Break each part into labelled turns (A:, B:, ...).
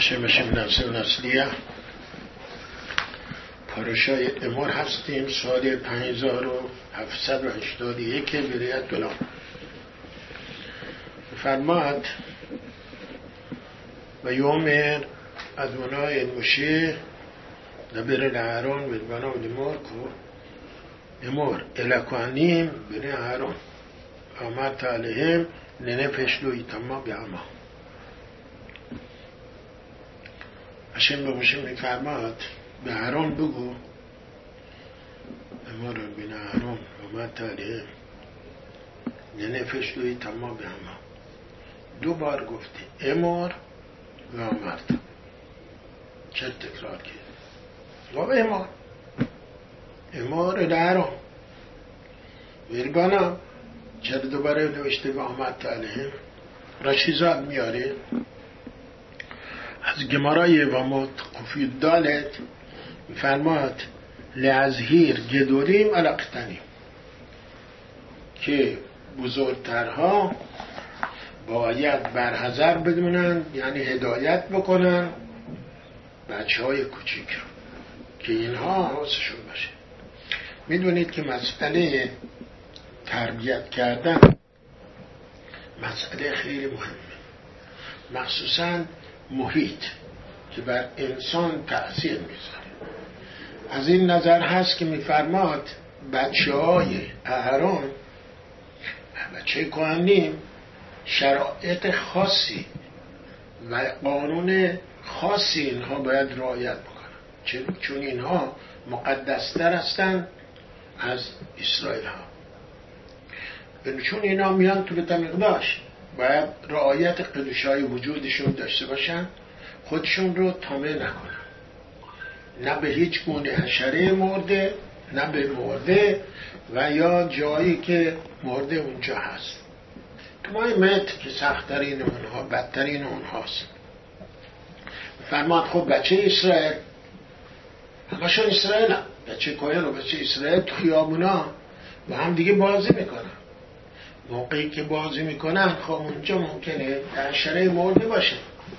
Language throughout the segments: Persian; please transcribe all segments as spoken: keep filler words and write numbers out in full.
A: باشه باشیم نفس و نسلیه پاراشای امور هستیم. سال پنج هزار و هفتصد و هشتاد و یک بریت دلام فرماد و یوم ادونای المشه نبره لعران و البنا و دمار کو امور الکوانیم بره هران آمد علیهم لنفشلوی تما بیاما اشم بموشه میفرماد به هران بگو امور بین هران آمد علیهم لنفشلوی تما بیاما. دو بار گفتی امور و آمد. چه تکرار کرد؟ و امور امور دارم ویرگانا چرا دوباره نوشته و آمد علیهم؟ رشیزاد میاره از گمارای و متقفی دالت میفرماد لعزهیر گدوریم علاقتنیم که بزرگترها باید برحذر بدونن، یعنی هدایت بکنن بچه های کوچیک رو که اینها حواسشون باشه. میدونید که مسئله تربیت کردن مسئله خیلی مهمه، مخصوصا محیط که بر انسان تأثیر میذاره. از این نظر هست که میفرماد بچه های اهرام بچه کهنیم شرایط خاصی و قانون خاصی اینها باید رعایت بکنن، چون اینها مقدستر هستن از اسرائیل ها. چون اینا میان تو بیت المقدس باید رعایت قدوشای وجودشون داشته باشن، خودشون رو طامع نکنن، نه به هیچ گونه حشره مرده، نه به مرده و یا جایی که مرده اونجا هست. تو مای مت که سخت‌ترین اونها بدترین اونهاست. فرماد خب بچه اسرائیل همشون اسرائیل هم. بچه کوهن و بچه اسرائیل تو خیابونا با هم دیگه بازی میکنن. موقعی که بازی میکنن خب اونجا ممکنه حشره مرده باشه.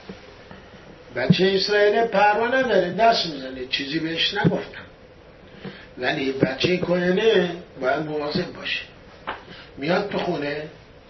A: بچه اسرائیل پروا نداره، دست میزنه، چیزی بهش نگفتم. ولی بچه کوهنه باید مواظب باشه. میاد تو خونه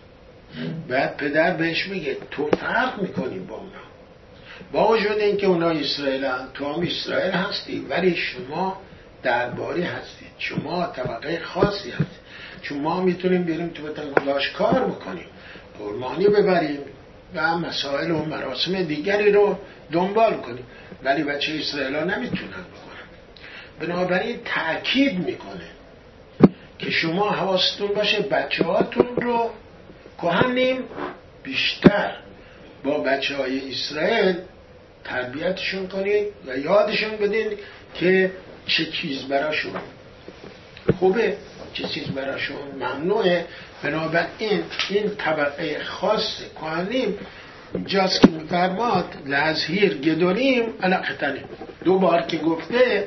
A: بعد پدر بهش میگه تو فرق میکنی با اونا، با وجود اینکه اونا اسرائیل هم تو هم اسرائیل هستی، ولی شما درباری هستید، شما طبقه خاصی هستید. چون ما میتونیم بریم تو بیت المقدس کار بکنیم، قربانی ببریم و مسائل و مراسم دیگری رو دنبال کنیم، ولی بچه اسرائیل ها نمیتونن بکنن. بنابراین تأکید میکنه که شما حواستون باشه بچه هاتون رو کهنیم بیشتر با بچه های اسرائیل تربیتشون کنید و یادشون بدین که چه چیز براشون خوبه، چه چیز براشون ممنوعه. بنابراین این طبقه خاص کهنیم جاست که میفرماد لعزهیر گدونیم علاقتنیم. دو بار که گفته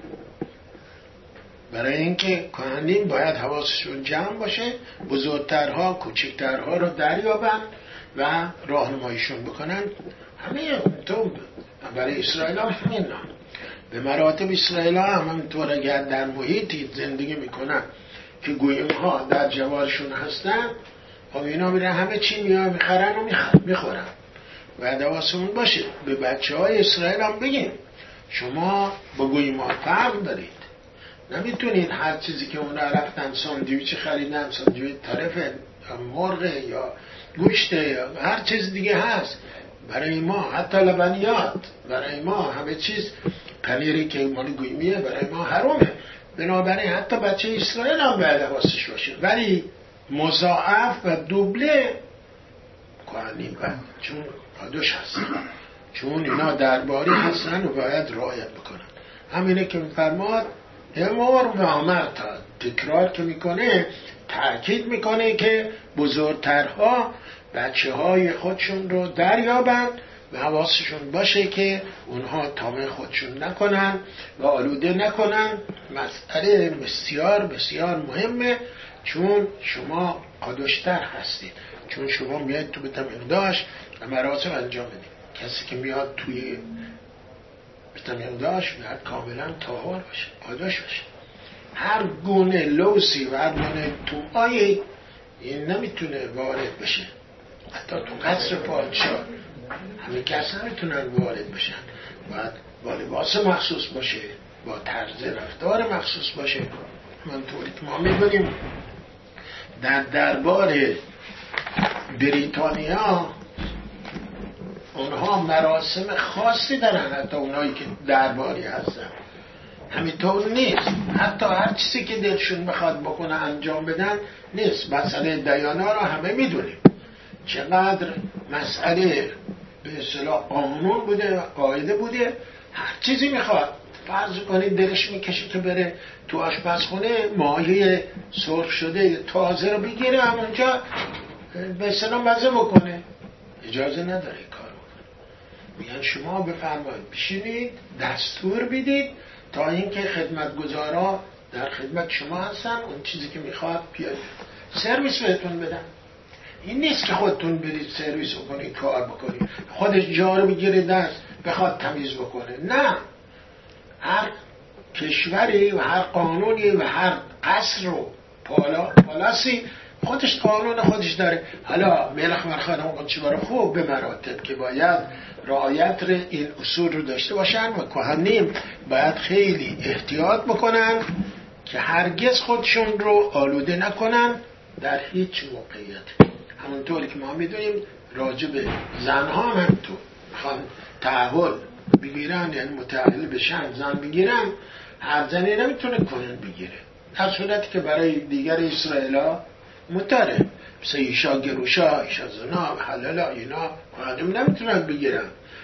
A: برای اینکه کهنیم باید حواسشون جمع باشه، بزرگترها کوچکترها رو دریابن و راهنماییشون بکنن. همه تو برای اسرائیل هم همین نام به مراتب اسرائیل هم همینطور اگر در محیطی زندگی میکنن که گویم ها در جوارشون هستن، خب اینا میرن همه چی میان میخرن و میخورن. و حواسمون باشه به بچه های اسرائیل هم بگیم شما با گویم ها فرق دارید، نمیتونید هر چیزی که اونا رفتن ساندویچ خریدن، ساندویچ طرف یا مرغ یا گوشت یا هر چیز دیگه هست، برای ما حتی لبنیات، برای ما همه چیز، پنیری که مال گویمیه برای ما حرامه. بنابراین حتی بچه اسرائیل هم باید حواسش باشه، ولی مضاعف و دوبله کهنیم بند، چون پادوش هست، چون اینا درباری هستن و باید رعایت بکنن. همینه که میفرماد امور و آمد، تکرار که میکنه تأکید میکنه که بزرگترها بچه های خودشون رو دریابن و حواسشون باشه که اونها طامع خودشون نکنن و آلوده نکنن. مسئله بسیار بسیار مهمه، چون شما قادشتر هستید، چون شما میاید تو بیت المقدس و مراسم انجام بدید. کسی که میاد توی بتمنداش باید کاملا طاهر باشه، پاداش باشه. هر گونه لوسی و هر گونه تومایی این نمیتونه وارد بشه. حتی تو قصر پادشاه همه کس نمیتونن وارد بشن. باید با لباس مخصوص باشه، با طرز رفتار مخصوص باشه. من طوری که ما میبینیم در دربار بریتانیا اونها مراسم خاصی دارن، حتی اونایی که درباری هستن. همینطور نیست، حتی هر چیزی که دلشون بخواد بکنه انجام بدن نیست. مسئله دیانا رو همه میدونیم چقدر مسئله به اصطلاح قانون بوده و قاعده بوده. هر چیزی میخواد، فرض کنید دلش میکشه که بره تو آشپزخونه ماهی سرخ شده تازه رو بگیره همونجا به اصطلاح مزه بکنه، اجازه نداره کار بکنه. میگن شما بفرمایید بشینید دستور بدید تا اینکه خدمتگزارا در خدمت شما هستن، اون چیزی که میخواد بیاد سرویس بهتون بدن. این نیست که خودتون برید سرویس بکنید کار بکنید، خودش جارو بگیره دست بخواد تمیز بکنه. نه، هر کشوری و هر قانونی و هر قصر و پالا پالاسی خودش قانون خودش داره. حالا ملخ مرخان اون چی برای خوب به مراتب که باید رعایت این اصول رو داشته باشن و کهنیم باید خیلی احتیاط بکنن که هرگز خودشون رو آلوده نکنن در هیچ موقعیت. همونطوری که ما میدونیم راجع به زنها هم همینطور میخوان تعهل بگیرن، یعنی متعهل بشن زن بگیرن، هر زنی نمیتونه کهن بگیره، در صورتی که برای دیگر اسرائیلا متره، مثل ایشا گروشا، ایشا زنا و حلالا اینا کهنم نمیتونن بگیرن،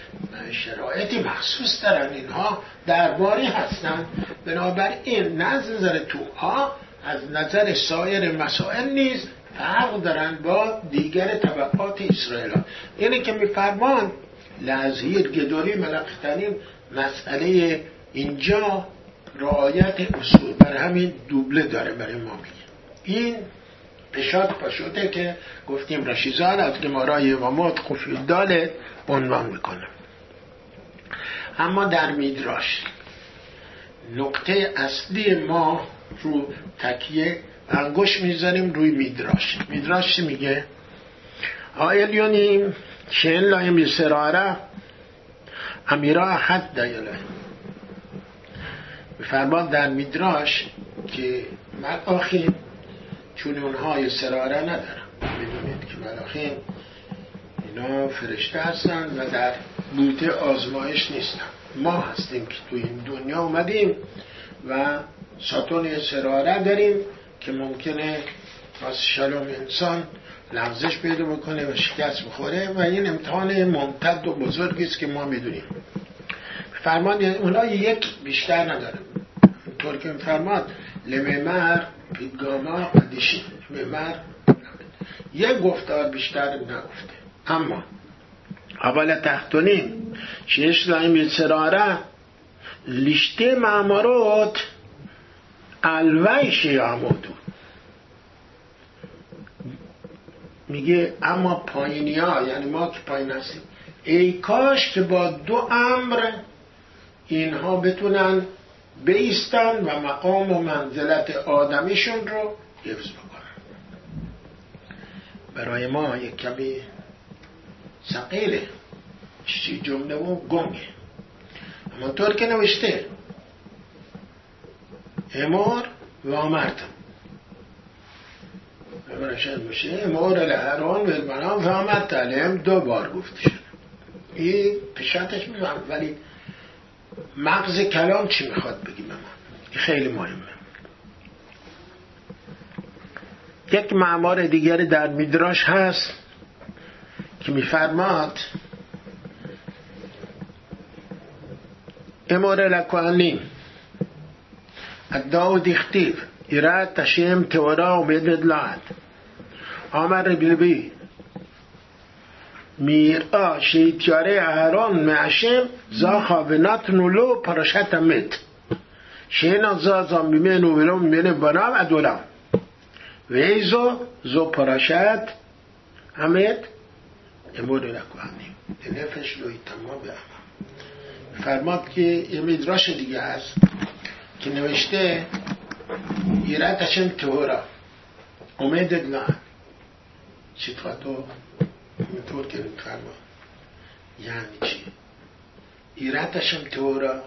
A: شرایطی مخصوص دارن، اینها درباری هستن. بنابراین نه از نظر توها از نظر سایر مسائل نیز فرق دارن با دیگر طبقات اسرائیل. یعنی که میفرمان لازهیر گدوری ملخترین مسئله اینجا رعایت اصول، بر همین دوبله داره برای ما میگه. این پشات پشوته که گفتیم رشیزان از گمارای و مد خفیل داله عنوان میکنه. اما در میدراش نقطه اصلی ما رو تکیه انگوش میذاریم روی میدراش. میدراش چی میگه؟ آیلیونیم شن لایم یسراره امیرا حد دایله. بفرمان در میدراش که ملاخیم چون اونها یسراره ندارن، بدونید که ملاخیم اینا فرشته هستن و در بوته آزمایش نیستن. ما هستیم که تو این دنیا اومدیم و ساتون یسراره داریم که ممکنه واسه شلوم انسان لغزش پیدا بکنه و شکست بخوره و این امتحان ممتد و بزرگی است که ما میدونیم. فرمان اونا یک بیشتر نداره، طور که فرمان لممر پیدگاما قدیشی لممر یک گفتار بیشتر نگفته. اما اول تحتونیم شیش لایم یسراره لیشته معمارات الویش یامودو میگه اما پایینی ها، یعنی ما که پایین هستیم، ای کاش که با دو امر اینها بتونن بیستن و مقام و منزلت آدمیشون رو حفظ بکنن. برای ما یک کمی ثقیله چی جمله و گنگه. اما طور که نوشته امار و آمرتم امرشن میشه امار لهران و المنام و آمرت علیم دو بار گفته شد. این پشتش میفهم، ولی مغز کلام چی میخواد بگیم؟ اما این خیلی مهمه. یک معمار دیگر در میدراش هست که میفرماد امار لکوانیم الداود اختیب ایراد تشیم تورا و بیدد لعن آمر بلبی میرا شیطیاره اهران معشم زا خوابنات نولو پرشت مت شینا زا زنبیمین و ولوم بین بنام ادولم و ایزو زو پرشت امت امور لکوانیم. نفش لوی تما به اما فرماد که یه میدراش دیگه هست که نوشته ایرت هشم تهورا امید لان چی تو میطور که فرماد یعنی چی؟ ایرت هشم تهورا.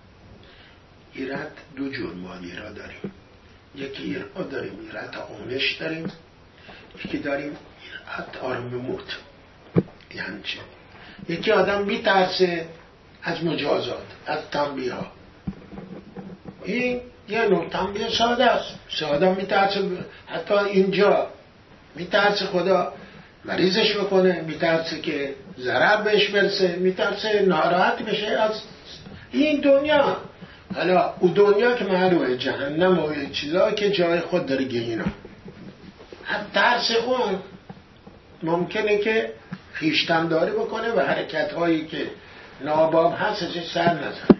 A: ایرت دو جور ما ایرت داریم، یکی ایرت داریم ایرت آمش داریم، یکی داریم ایرت آرام موت. یعنی چی؟ یکی آدم میترسه از مجازات، از تنبیه ها. این یه نوع تنبیه ساده است. ساده میترسه، حتی اینجا میترسه خدا مریضش بکنه، میترسه که ضرر بهش برسه، میترسه ناراحت بشه از این دنیا. حالا او دنیا که معلومه جهنم و یه چیزا که جای خود داره گینا. هم ترس اون ممکنه که خیشتن داری بکنه و حرکت هایی که ناباب هست ازش سر نزنه.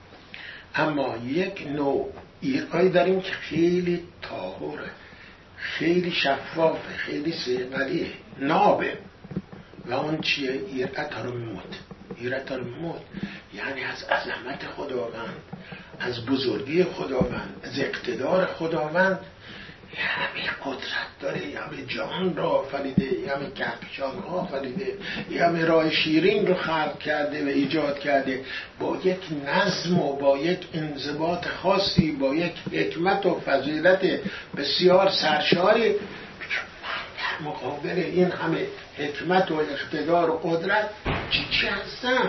A: اما یک نوع ایرهایی داریم که خیلی طاهره، خیلی شفافه، خیلی صیقلیه، نابه. و اون چیه؟ ایرت موت. ایرت موت یعنی از عظمت خداوند، از بزرگی خداوند، از اقتدار خداوند. همه قدرت داره، همه جهان را آفریده، همه کهکشان را آفریده، همه راه شیرین رو خلق کرده و ایجاد کرده با یک نظم و با یک انضباط خاصی، با یک حکمت و فضیلت بسیار سرشاری. در مقابل این همه حکمت و اقتدار و قدرت چی چی هستن؟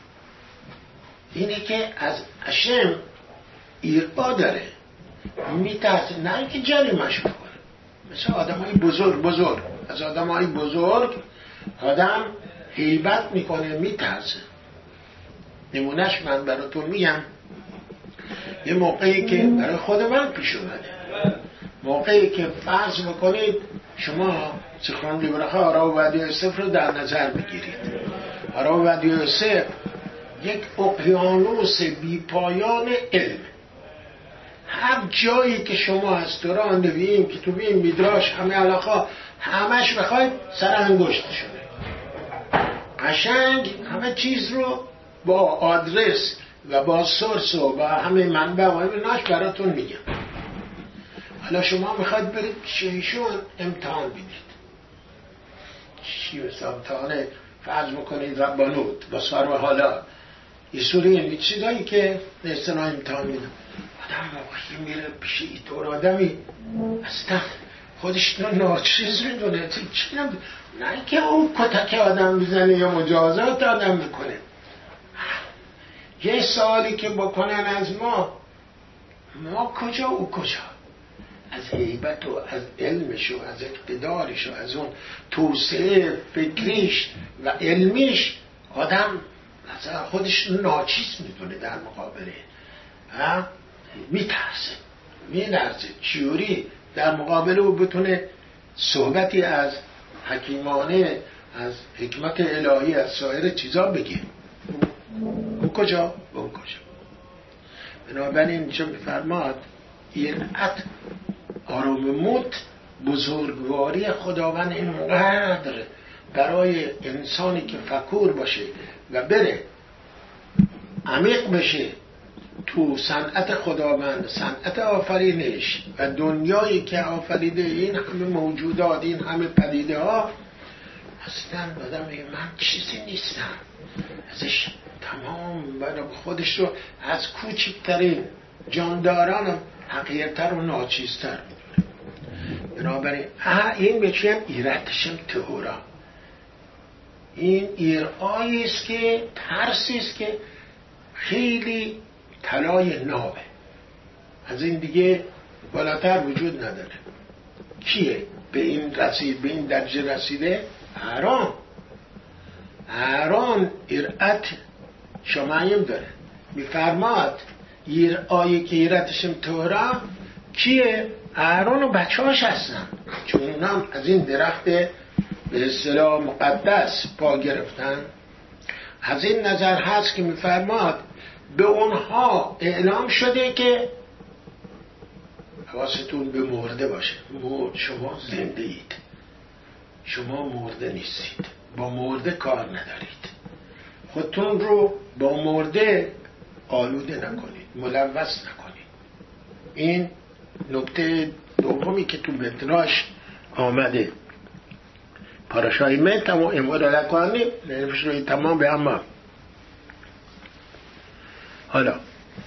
A: اینه که از اشم ایربا داره، میترسه، نه اینکه جریمش بکنه. مثل آدم های بزرگ بزرگ از آدم های بزرگ آدم هیبت میکنه، میترسه. نمونهش من براتون میگم. یه موقعی که برای خود من پیش اومده، موقعی که فرض بکنید شما سخن بیبرخه آرا و ودی یوسف رو در نظر بگیرید. آرا و ودی یوسف یک اقیانوس بی پایان علم. هر جایی که ما از دوران نبییم که تو بیم میدراش همه علاقه همش بخواید سر انگشت شده قشنگ همه چیز رو با آدرس و با سورس و با همه منبع و همه ناش براتون میگم. حالا شما میخواید برید شیشون امتحان بدید. چی مثلا امتحان فرض میکنید ربانوت با سر و حالا یه سوری این چیزایی که نستنا امتحان میدم. آدم موقعی میره پیش ایطور آدمی اصلا خودش ناچیز میدونه چی نمیدونه، نه که اون کتک آدم بزنه یا مجازات آدم میکنه. یه سوالی که بکنن از ما، ما کجا او کجا، از هیبت و از علمش و از اقتدارش و از اون توسعه فکریش و علمیش آدم مثلا خودش ناچیز میدونه، در مقابله ها میترسه میلرزه. چیوری در مقابل او بتونه صحبتی از حکیمانه، از حکمت الهی، از سایر چیزا بگه. او کجا؟ او کجا؟ بنابراین اینجا میفرماد ایرت آرام موت، بزرگواری خداوند اینقدر برای انسانی که فکور باشه و بره عمیق بشه تو صنعت خداوند، صنعت آفرینش و دنیایی که آفریده این همه موجودات، این همه پدیده ها، اصلا آدم میگه من چیزی نیستم، ازش تمام برای خودش رو از کوچکترین جانداران حقیرتر و ناچیزتر میدونه. بنابراین این بچیم ایرتشم تهورا. این ایرایی است که ترسی است که خیلی طلای نابه، از این دیگه بالاتر وجود نداره. کیه به این رسید، به این درجه رسیده؟ اهرام. اهرام ایرت شمایم داره. میفرماد ایرایی که ایرتشم تهورا کیه؟ اهرام و بچه هاش هستن، چون اونم از این درخت به اصطلاح مقدس پا گرفتن. از این نظر هست که میفرماد به اونها اعلام شده که حواستون به مرده باشه. مرد شما زنده اید، شما مرده نیستید، با مرده کار ندارید. خودتون رو با مرده آلوده نکنید، ملوث نکنید. این نکته دومی که تو مدراش آمده. پاراشای متم و امور لکانی نفش روی تمام به اما. حالا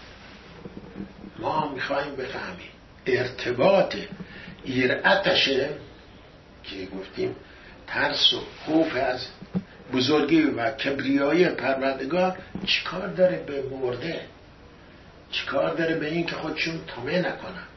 A: ما میخواییم بفهمیم ارتباط ایرعتشه که گفتیم ترس و خوف از بزرگی و کبریایی پروردگار چیکار داره به مرده، چیکار داره به این که خودشون طامع نکنن.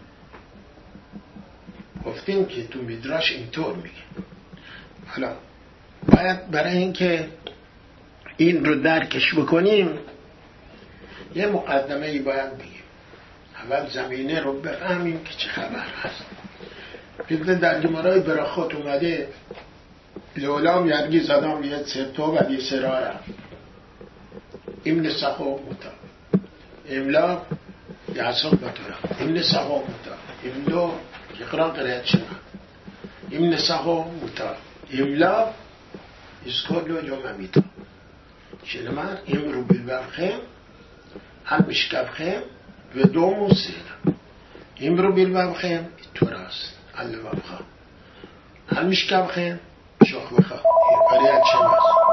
A: گفتیم که تو میدراش اینطور میگه. حالا باید برای اینکه این رو درکش بکنیم یه مقدمه ای باید بگیم. اول زمینه رو بفهمیم که چه خبر هست. بگذار در گمارای براخات اومده لولام یرگی زدام یه سرتو و یه سراره امن سخو متا املا یعصب بطورا امن سخو متا امدو اقران قرآن شما امن سخو متا املا اسکولو جمع میتا شنمار امرو بالبخم هم مشکبخم و دومو سیرم امرو بالبخم توراست الله بخم هم مشکبخم شاخ بخم قرآن شما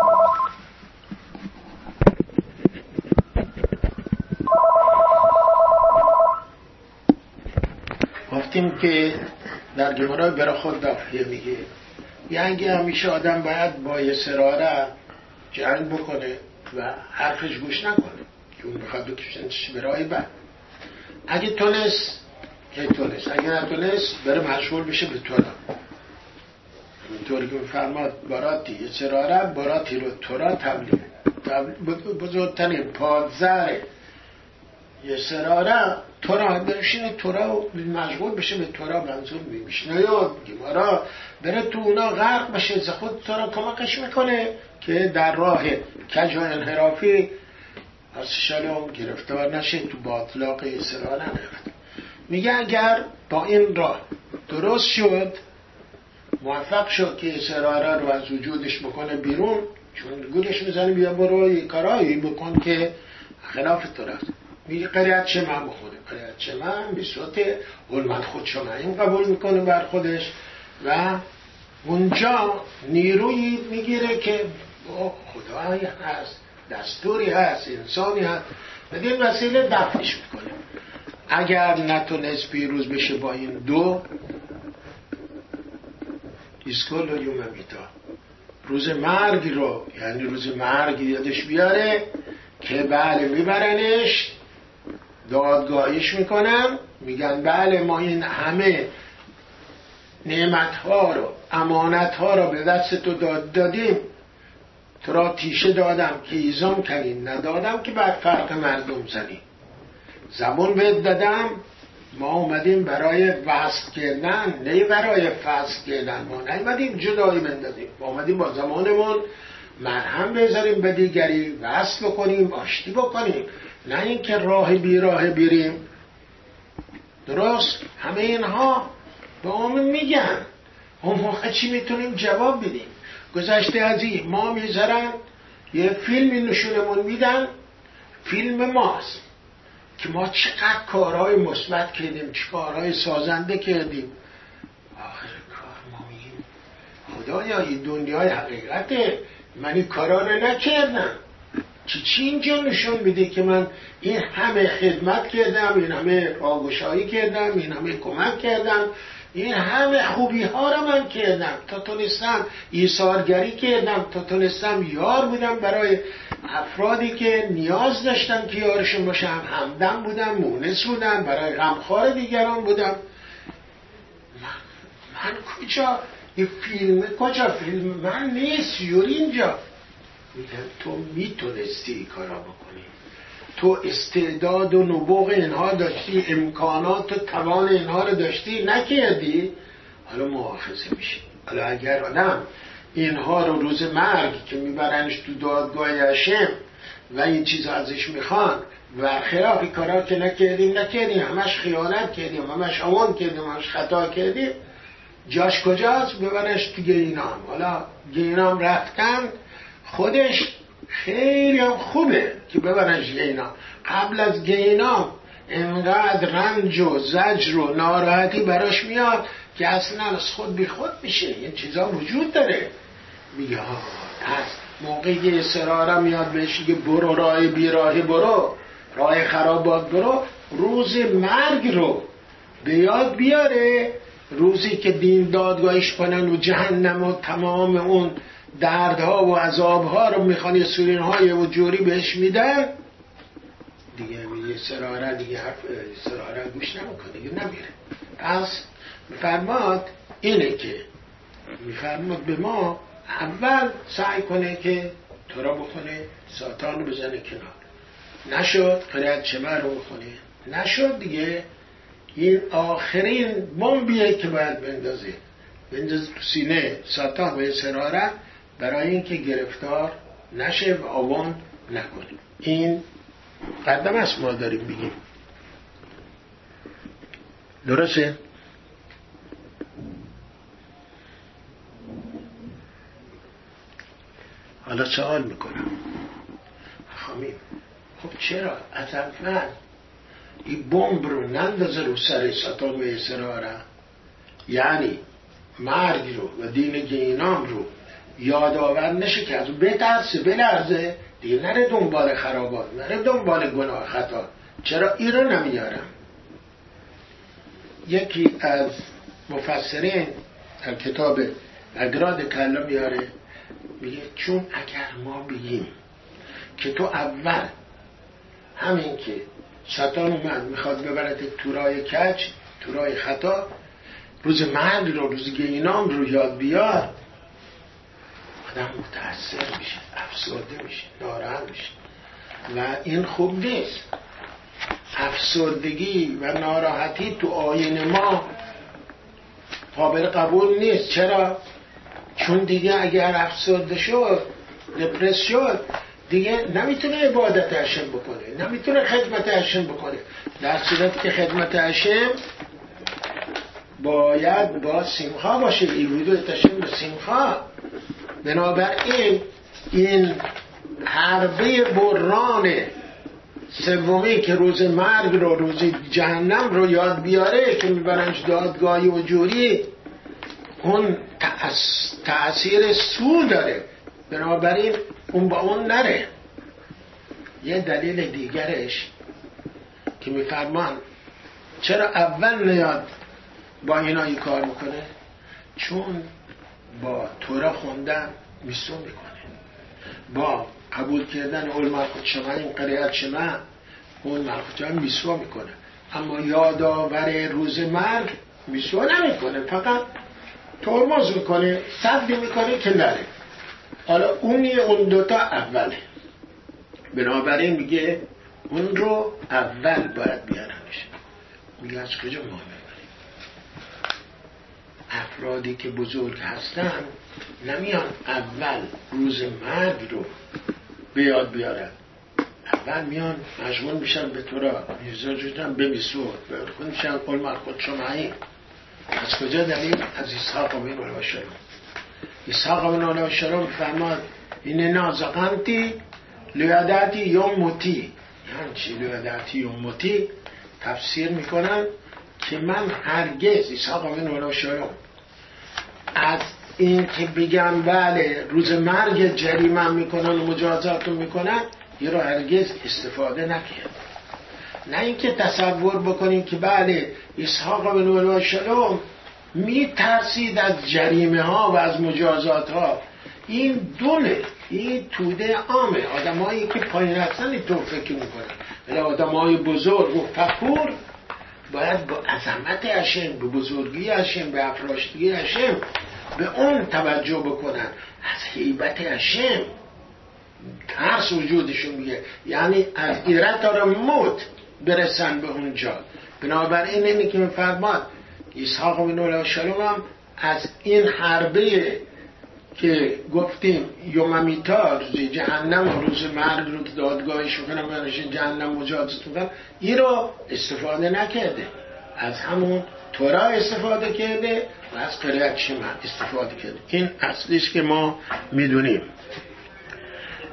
A: گفتیم که در گمارای برا خود دفعه میگه یعنی همیشه آدم باید با یه سراره جنگ بکنه و حرفش گوش نکنه که اون بخواد بکشنش برای بعد. اگه تونست که تونست، اگه نتونست بره مشغول بشه به تورا. اینطوری که میفرماد باراتی یه سراره باراتی رو تورا تبلیغ بزرگترین پادزر یه سراره تورا برشینه تورا و مشغول بشه به تورا منظور میشه نیاد گمارا بره تو اونا غرق بشه ز خود تورا کمکش میکنه که در راه کج و انحرافی از شلوم گرفتار نشه تو باطلاق یه سراره نرفت. میگه اگر با این راه درست شد موفق شد که یه سراره رو از وجودش بکنه بیرون چون گولش میزنه بیا برو یه کارایی بکن که خلاف توراست. میگه قریت چه من بخوره قریت چه من به صورت علمت خود شما این قبول میکنه بر خودش و اونجا نیرویی میگیره که خدایی هست دستوری هست انسانی هست و این وسیله دفعش میکنه. اگر نتونست پیروز بشه با این دو اسکول و یوم میتا روز مرگ رو یعنی روز مرگ یادش بیاره که بله میبرنش دادگاهیش میکنن میگن بله ما این همه نعمتها رو امانتها رو به دست تو داد دادیم تو را تیشه دادم که ایزام کنین ندادم که بر فرق مردم زنی زبون بهت دادم ما اومدیم برای وصل کردن نه برای فصل کردن ما نیومدیم جدایی بندازیم ما اومدیم با زمانمون مرهم بذاریم به دیگری وصل بکنیم آشتی بکنیم نه اینکه راه بی راه بریم. درست همه اینها به همون میگن اون موقع چی میتونیم جواب بدیم؟ گذشته از این ما میذارن یه فیلمی نشونمون میدن فیلم ماست که ما چقدر کارهای مثبت کردیم چه کارهای سازنده کردیم. آخر کار ما میگیم خدایا این دنیای حقیقته من این کارا رو نکردم چی چی اینجا نشون میده که من این همه خدمت کردم این همه آگوشایی کردم این همه کمک کردم این همه خوبی ها رو من کردم تا تونستم ایثارگری کردم تا تونستم یار بودم برای افرادی که نیاز داشتم که یارشون باشم همدم بودم مونس بودم برای غمخوار دیگران بودم. من, من کجا این فیلم کجا فیلم من نیست یوری اینجا میگن تو میتونستی کارا بکنی تو استعداد و نبوغ اینها داشتی امکانات و توان اینها رو داشتی نکردی حالا مؤاخذه میشی. حالا اگر آدم اینها رو روز مرگ که میبرنش تو دادگاه هشم و این چیز ازش میخوان و خلاف کارا که نکردیم نکردیم همش خیانت کردیم همش آوان کردیم همش خطا کردیم جاش کجاست ببرنش تو گینام. حالا گینام رفتن خودش خیلی هم خوبه که ببرنش گینا. قبل از گینا انقدر رنج و زجر و ناراحتی براش میاد که اصلا از خود بی خود میشه. این چیزا وجود داره. میگه ها هست موقعی که اصرارم میاد بهش که برو راه بیراهی برو، راه خرابات برو، روز مرگ رو به یاد بیاره، روزی که دین دادگاهش کنن و جهنم و تمام اون دردها و عذابها رو میخوان سورینهای و جوری بهش میدن. دیگه میگه سراره دیگه حرف سراره گوش نمیکنه، دیگه نمیره. پس میفرماد اینه که میفرماد به ما اول سعی کنه که تو را بکنه ساتان رو بزنه کنار. نشد قرآن چمه رو بکنه، نشد دیگه این آخرین بمبیه که باید بندازه بندازه تو سینه ساتان و سراره برای اینکه گرفتار نشه و آوان نکنه. این قدم است ما داریم بگیم. درسته؟ حالا سوال میکنم خامیم، خب چرا از اول این بمب رو نندازه رو سر ساتان و اسراره؟ یعنی مرگ رو و دین گینام رو یادآور نشه که از اون بترسه بلرزه دیگه، نره دنبال خرابات، نره دنبال گناه خطا. چرا این رو نمیارم؟ یکی از مفسرین در کتاب اگراد کلا میاره، میگه چون اگر ما بگیم که تو اول همین که شیطان اومد میخواد ببرت تو راه کج، تو راه خطا، روز مرگ رو، روز گینام رو یاد بیار، آدم متأثر میشه، افسرده میشه، ناراحت میشه و این خوب نیست. افسردگی و ناراحتی تو آیین ما قابل قبول نیست. چرا؟ چون دیگه اگر افسرده شد، دپرس شد، دیگه نمیتونه عبادت هشم بکنه، نمیتونه خدمت هشم بکنه. در صورت که خدمت هشم باید با سیمخا باشه، ایرودو تشم به سیمخا. بنابراین این حربه بران سومی که روز مرگ رو، روز جهنم رو یاد بیاره که میبرنش دادگاهی و جوری، اون تأثیر سو داره. بنابراین اون با اون نره. یه دلیل دیگرش که میفرمان چرا اول نیاد با اینا این کار میکنه، چون با تورا خوندن میسو میکنه، با قبول کردن اول ملخوت شما این قریعت شما اون ملخوت شما میسو میکنه. اما یادآور روز مرگ میسو نمیکنه، فقط ترمز میکنه، صدی میکنه که نره. حالا اونی اون دوتا اوله. بنابراین میگه اون رو اول باید بیارمش. میگه از کجا ما میبریم؟ افرادی که بزرگ هستن نمیان اول روز مرگ رو بیاد بیارن، اول میان مشغول میشن به تورا، میرزا جوشن به میسود خود میشن قول مرخود شمعی. از کجا دلیل؟ از اسحاق بن علیه السلام. اسحاق بن علیه السلام فرماد این نازقنتی لیادتی یا موتی. یعنی چی لیادتی یا موتی؟ تفسیر میکنن که من هرگز، اسحاق بن علیه السلام، از این که بگم بله روز مرگ جریمه میکنن و مجازاتون میکنن، یه رو هرگز استفاده نکرد. نه اینکه تصور بکنیم که بله اسحاق بن علیه السلام می ترسید از جریمه ها و از مجازات ها. این دونه، این توده عامه. آدم هایی که پایین هستن اینطور فکر میکنن، ولی آدم های بزرگ و فخور باید با عظمت هشم، به بزرگی هشم، به افراشتگی هشم، به اون توجه بکنن. از هیبت هشم ترس وجودشون میگه، یعنی از ایرت دارم موت برسن به اونجا. بنابراین اینی که میفرماد اسحاق بن علیه السلام هم از این حربه که گفتیم یوممیتا، روز جهنم و روز مرگ رو دادگاهش کنم برش جهنم مجازات کنم، این رو استفاده نکرده، از همون تورا استفاده کرده و از قریعت شما استفاده کرده. این اصلیش که ما میدونیم.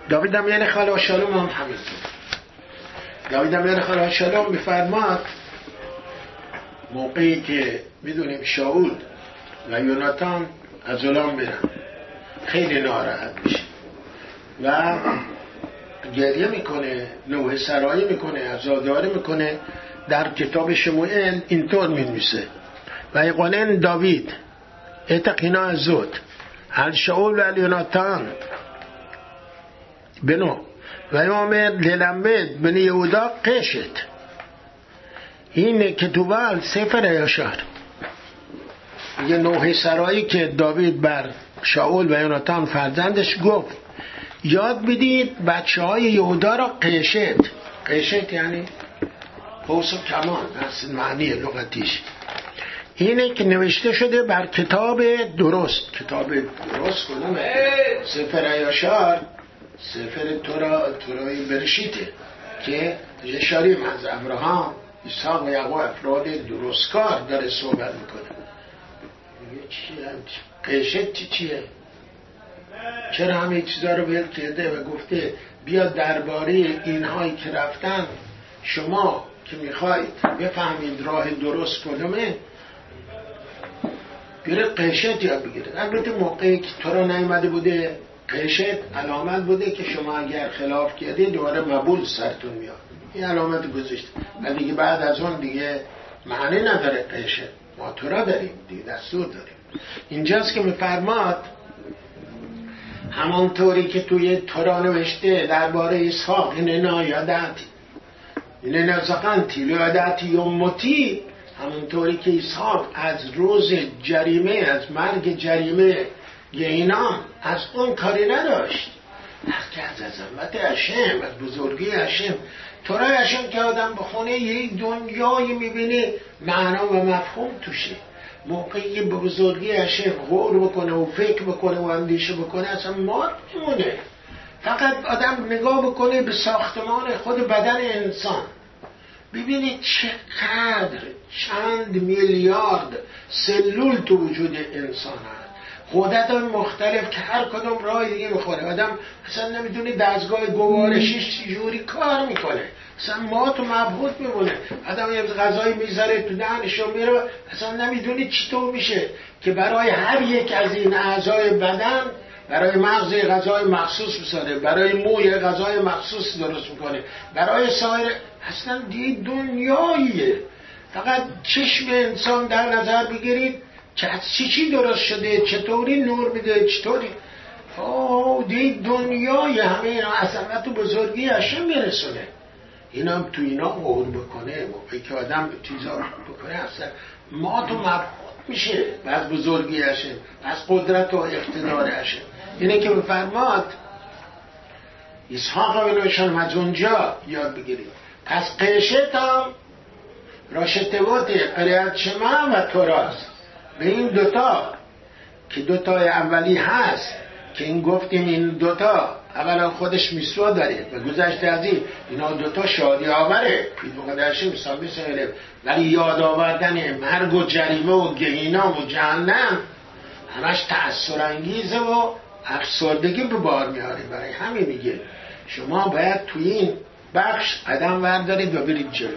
A: داوید امیرخیل خاله شالوم هم همینطور. داوید امیرخیل خاله شالوم میفرماد موقعی که میدونیم شاول و یوناتان از غلام میرن خیلی ناراحت میشه و گریه میکنه، نوحه سرایی میکنه، عزاداری میکنه. در کتاب شموئیل اینطور مینویسه و یقولن داوید اتقینا از زود ال شاول و یوناتان بنو و یومر للمبد بن یهودا قشت. این کتوبال سفر یاشار یه نوحه سرایی که داوید بر شاول و یوناتان فرزندش گفت یاد بدید بچه های یهودا را قشت. قشت یعنی قوس و کمان، از معنی لغتیش. اینه که نوشته شده بر کتاب درست. کتاب درست کدومه؟ سفر یاشار، سفر تورا، تورای برشیته که یشاریم از ابراهام، اسحاق و یعقوب، افراد درستکار داره صحبت میکنه. قشت چی چیه؟ چرا همه چیزا رو ول کرده و گفته بیا درباره اینهایی که رفتن شما که میخواید بفهمید راه درست کدومه بیره قشت یاد بگیرید. البته موقعی که تو را نیامده بوده قشت علامت بوده که شما اگر خلاف کردید دوباره مبول سرتون میاد. این علامت گذاشت و دیگه بعد از اون دیگه معنی نداره قشت. ما تو را داریم دیگه، دستور داریم. اینجاست که میفرماد همانطوری که توی تورا نوشته درباره اسحاق این نایادتی این نزقنتی لیادتی یومتی، همونطوری که اسحاق از روز جریمه، از مرگ جریمه گینام از اون کاری نداشت. که از عظمت هشم، از بزرگی هشم، تورای هشم که آدم بخونه یه دنیایی میبینه معنا و مفهوم توشه. موقعی به بزرگی هشم غور بکنه و فکر بکنه و اندیشه بکنه اصلا مار میمونه. فقط آدم نگاه بکنه به ساختمان خود بدن انسان، ببینید چقدر چند میلیارد سلول تو وجود انسان هست، غددهای مختلف که هر کدوم راه دیگه میخوره. آدم اصلا نمیدونه دستگاه گوارشیش چجوری کار میکنه، اصلا ما تو مبهوت میمونه. آدم یه غذایی میذاره تو دهنشو میره اصلا نمیدونه چطور میشه که برای هر یک از این اعضای بدن، برای مغز غذای مخصوص بسازه، برای موی غذای مخصوص درست میکنه، برای سایر اصلا دی دنیاییه. فقط چشم انسان در نظر بگیرید که از چی چی درست شده، چطوری نور میده، چطوری اوه دی دنیای همه اینا عظمت و بزرگی هشم میرسونه. این هم تو اینا غور بکنه، موقعی که آدم چیزا بکنه اصلا ما تو مبهوت میشه از بزرگی هشم، از قدرت و اقتدار هشم. اینه که بفرماد اسحاق و نوشان از اونجا یاد بگیرید. پس قشت هم راشتبوت قریت شما و توراست. به این دوتا که دوتای اولی هست که این گفتیم این دوتا اولا خودش میسوا داره و گذشته از این اینا دوتا شادی آوره پیدوقدرشی مثال میسنه، ولی یاد آوردن مرگ و جریمه و گهینام و جهنم همش تأثیر انگیزه و افسردگی به بار میاره. برای همین میگه شما باید توی این بخش قدم بردارید و برید جلو،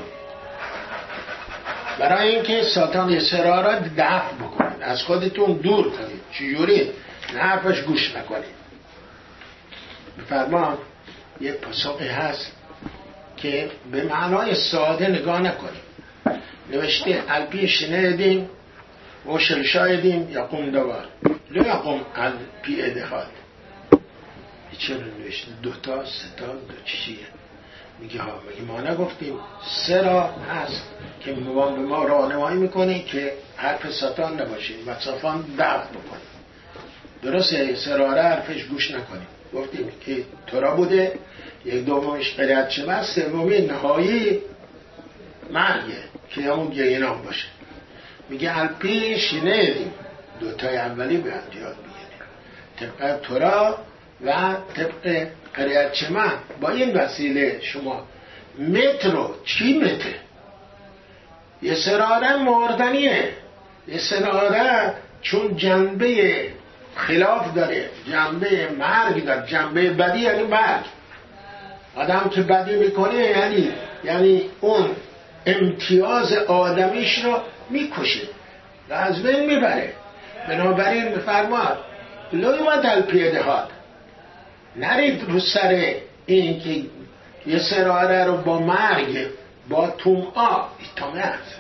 A: برای اینکه ساتان اسرار را دفع بکنید، از خودتون دور کنید. چجوری؟ نه حرفش گوش نکنید. بفرمان یک پاسخی هست که به معنای ساده نگاه نکنید. نوشته الپی شنیدیم و شلشایدیم یا قوم دوار لو یا قوم الپی ادخال. چرا نوشته دوتا ستا دو چیه؟ میگه ها میگه ما نگفتیم سه را هست که به ما راهنمایی میکنه که حرف ساتان نباشیم و صافان دفع بکنیم. درسته سه را حرفش گوش نکنیم. گفتیم که تورا بوده، یک دومش قریت شما، سومی نهایی مرگه که همون گینام باشه. میگه الپی شنیدیم، دوتای اولی به یاد بگیریم طبق تورا و طبق قریت شما. با این وسیله شما مترو چی متر؟ یه سراره مردنیه، یه سراره چون جنبه خلاف داره، جنبه مرگ داره. جنبه بدی یعنی مرگ. آدم که بدی میکنه یعنی یعنی اون امتیاز آدمیش رو میکشه و از بین میبره. بنابراین میفرماد لویمت الپیدهات، نرید رو سر این که یه سراره رو با مرگ با تومعا ایتامه هست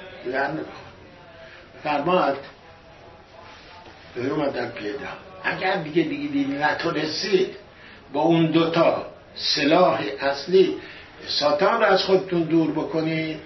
A: فرماد لویمت الپیدهات. اگر دیگه دیگه دیگه نتونستید با اون دوتا سلاح اصلی ساتان رو از خودتون دور بکنید،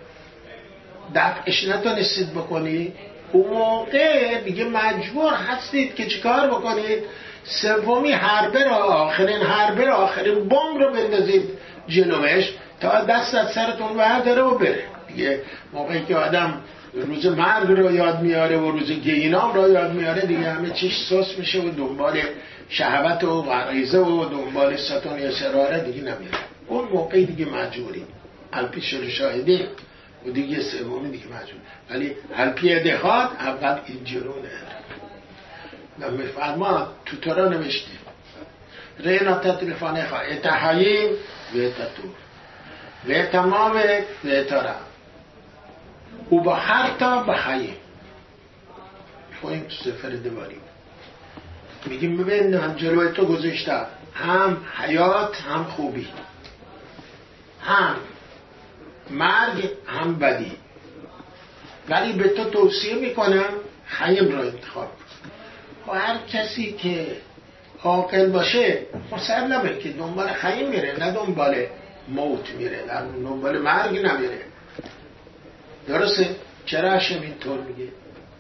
A: دفعش نتونستید بکنید، اون موقع دیگه مجبور هستید که چیکار بکنید؟ سومی حربه را، آخرین حربه را، آخرین بمب رو بندازید جلوش تا دست از سرتون برداره و بره. دیگه موقعی که آدم روز مرگ رو یاد میاره و روز گینام رو یاد میاره دیگه همه چیش سوس میشه و دنبال شهوت و غریزه و دنبال ساتان یا سراره دیگه نمیره. اون موقعی دیگه مجبوریم الپیش رو شاهدیم و دیگه سومی دیگه مجبور. ولی الپیدهات اول این جرونه و میفرما تو تورا نوشتیم رینا تطریفانه خواه اتحاییم و اتطور و اتمام و اتارم او با هر تا بخییم. میخواییم تو سفر دواریم میگیم ببین هم جلوی تو گذاشته هم حیات هم خوبی، هم مرگ هم بدی، ولی به تو توصیه میکنم خیم را انتخاب کن. و هر کسی که عاقل باشه مسلمه که دنبال خیم میره نه دنبال موت میره، نه دنبال مرگ نمیره. درسته؟ چرا هشم اینطور میگه؟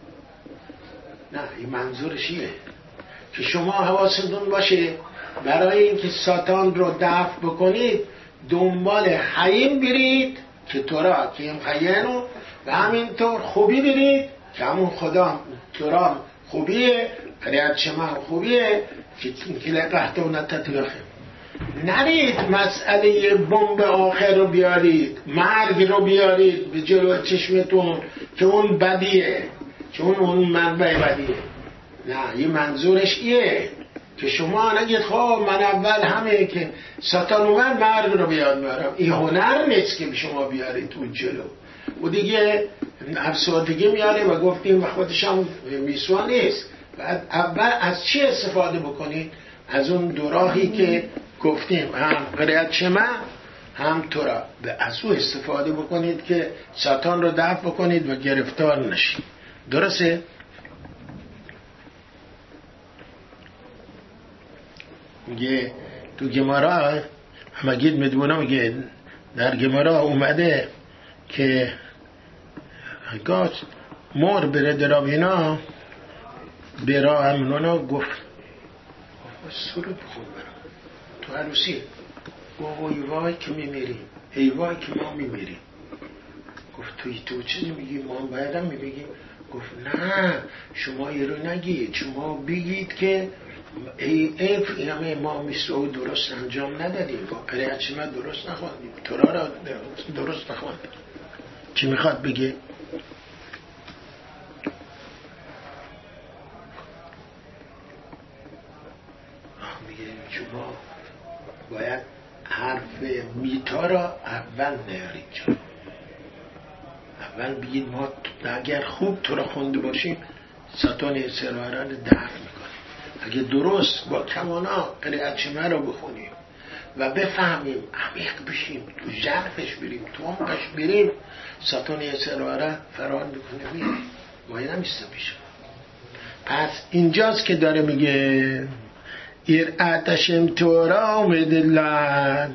A: نه این منظورش اینه که شما حواستون باشه برای اینکه ساتان رو دفع بکنید دنبال حیم برید که تورا که این خیانو و همینطور خوبی برید که همون خدا تورا خوبیه، قریت شما خوبیه که لقحت و نتطبخه. نرید مسئله بمب آخر رو بیارید، مرگ رو بیارید به جلو چشمتون که اون بدیه، که اون اون منبع بدیه. نه این منظورش ایه که شما نگید خب من اول همه که ساتان اومد مرگ رو بیاد میارم. این هنر نیست که شما بیارید تو جلو و دیگه افسردگی میاره و گفتیم و خودش هم میسوا نیست. بعد اول از چی استفاده بکنید؟ از اون دو راهی که گفتیم، هم قریت شما هم تورا، به از او استفاده بکنید که ساتان رو دفع بکنید و گرفتار نشید. درسته؟ میگه تو گمارا همگید میدونه، میگه در گمارا اومده که گاز مور بره درابینا برا امنونا گفت سرود بخون برا تو عروسی گفت ای وای که میمیریم، ای وای که ما میمیریم. گفت توی تو چیزی میگی ما باید هم میبگیم؟ گفت نه شما یه رو نگید، شما بگید که ای ای همه ما میسو درست انجام ندادیم، با قریت شما درست نخواندیم، تورا را درست نخواندیم. چی میخواد بگه؟ میگه شما باید حرف میتا را اول نیارید جا. اول بگید ما اگر خوب تو را خونده باشیم ساتان سراران دفع میکنیم، اگه درست با کمانا قریت شما را بخونیم و بفهمیم عمیق بشیم تو ژرفش بریم تو عمقش بریم ساتان سراره فرار میکنه میره باید نمیسته پیش. پس اینجاست که داره میگه ایرعتشم تورا مدلن.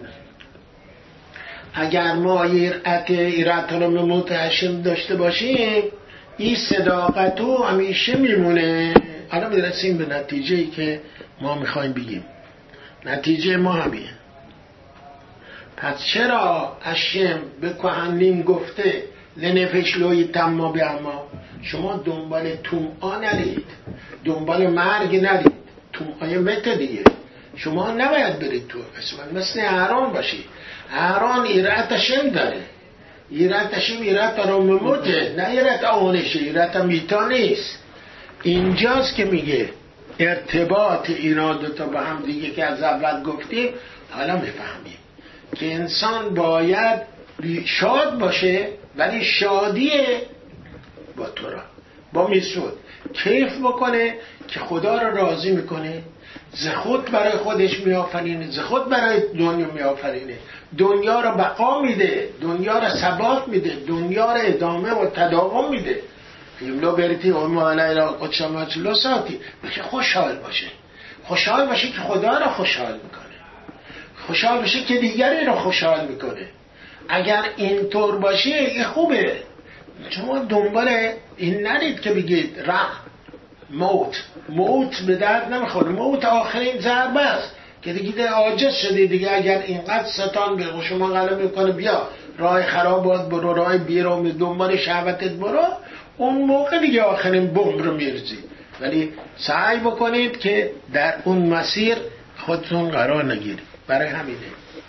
A: اگر ما ایرعت ایرعت رو متعشم داشته باشیم این صداقتو همیشه میمونه. الان میرسیم به نتیجه‌ای که ما میخوایم بگیم. نتیجه ما همیه. پس چرا اشم به کهنیم گفته لنفش لوی تما به اما شما دنبال تومعا نرید، دنبال مرگ نرید، تومعای مت دیگه شما نباید برید تو قسمت مثل اهران باشید. اهران ایرت شم داره، ایرت شم ایرت رو مموته، نه ایرت آونشه، ایرت میتا نیست. اینجاست که میگه ارتباط اینا دوتا با هم دیگه که از اول گفتیم حالا میفهمیم که انسان باید شاد باشه، ولی شادی با تورا، با میسود کیف بکنه که خدا رو راضی میکنه، ز خود برای خودش میآفرینه، ز خود برای دنیا میآفرینه، دنیا رو بقا میده، دنیا رو ثبات میده، دنیا رو ادامه و تداوم میده. لو بریتی و مالا قدشمات لساتی بشه خوشحال باشه، خوشحال باشه که خدا رو خوشحال میکنه، خوشحال باشه که دیگری رو خوشحال میکنه. اگر اینطور باشه این خوبه. شما دنبال این نرید که بگید رحم موت، موت به درد نمیخوره، موت آخرین ضربه است که دیگه عاجز شدی دیگه. اگر اینقدر ستان به شما غلبه میکنه بیا راه خرابات برو، راه بیرون دنبال شهوتت برو، اون موقع دیگه آخرین بمب رو میرزی. ولی سعی بکنید که در اون مسیر خودتون قرار نگیرید. برای همینه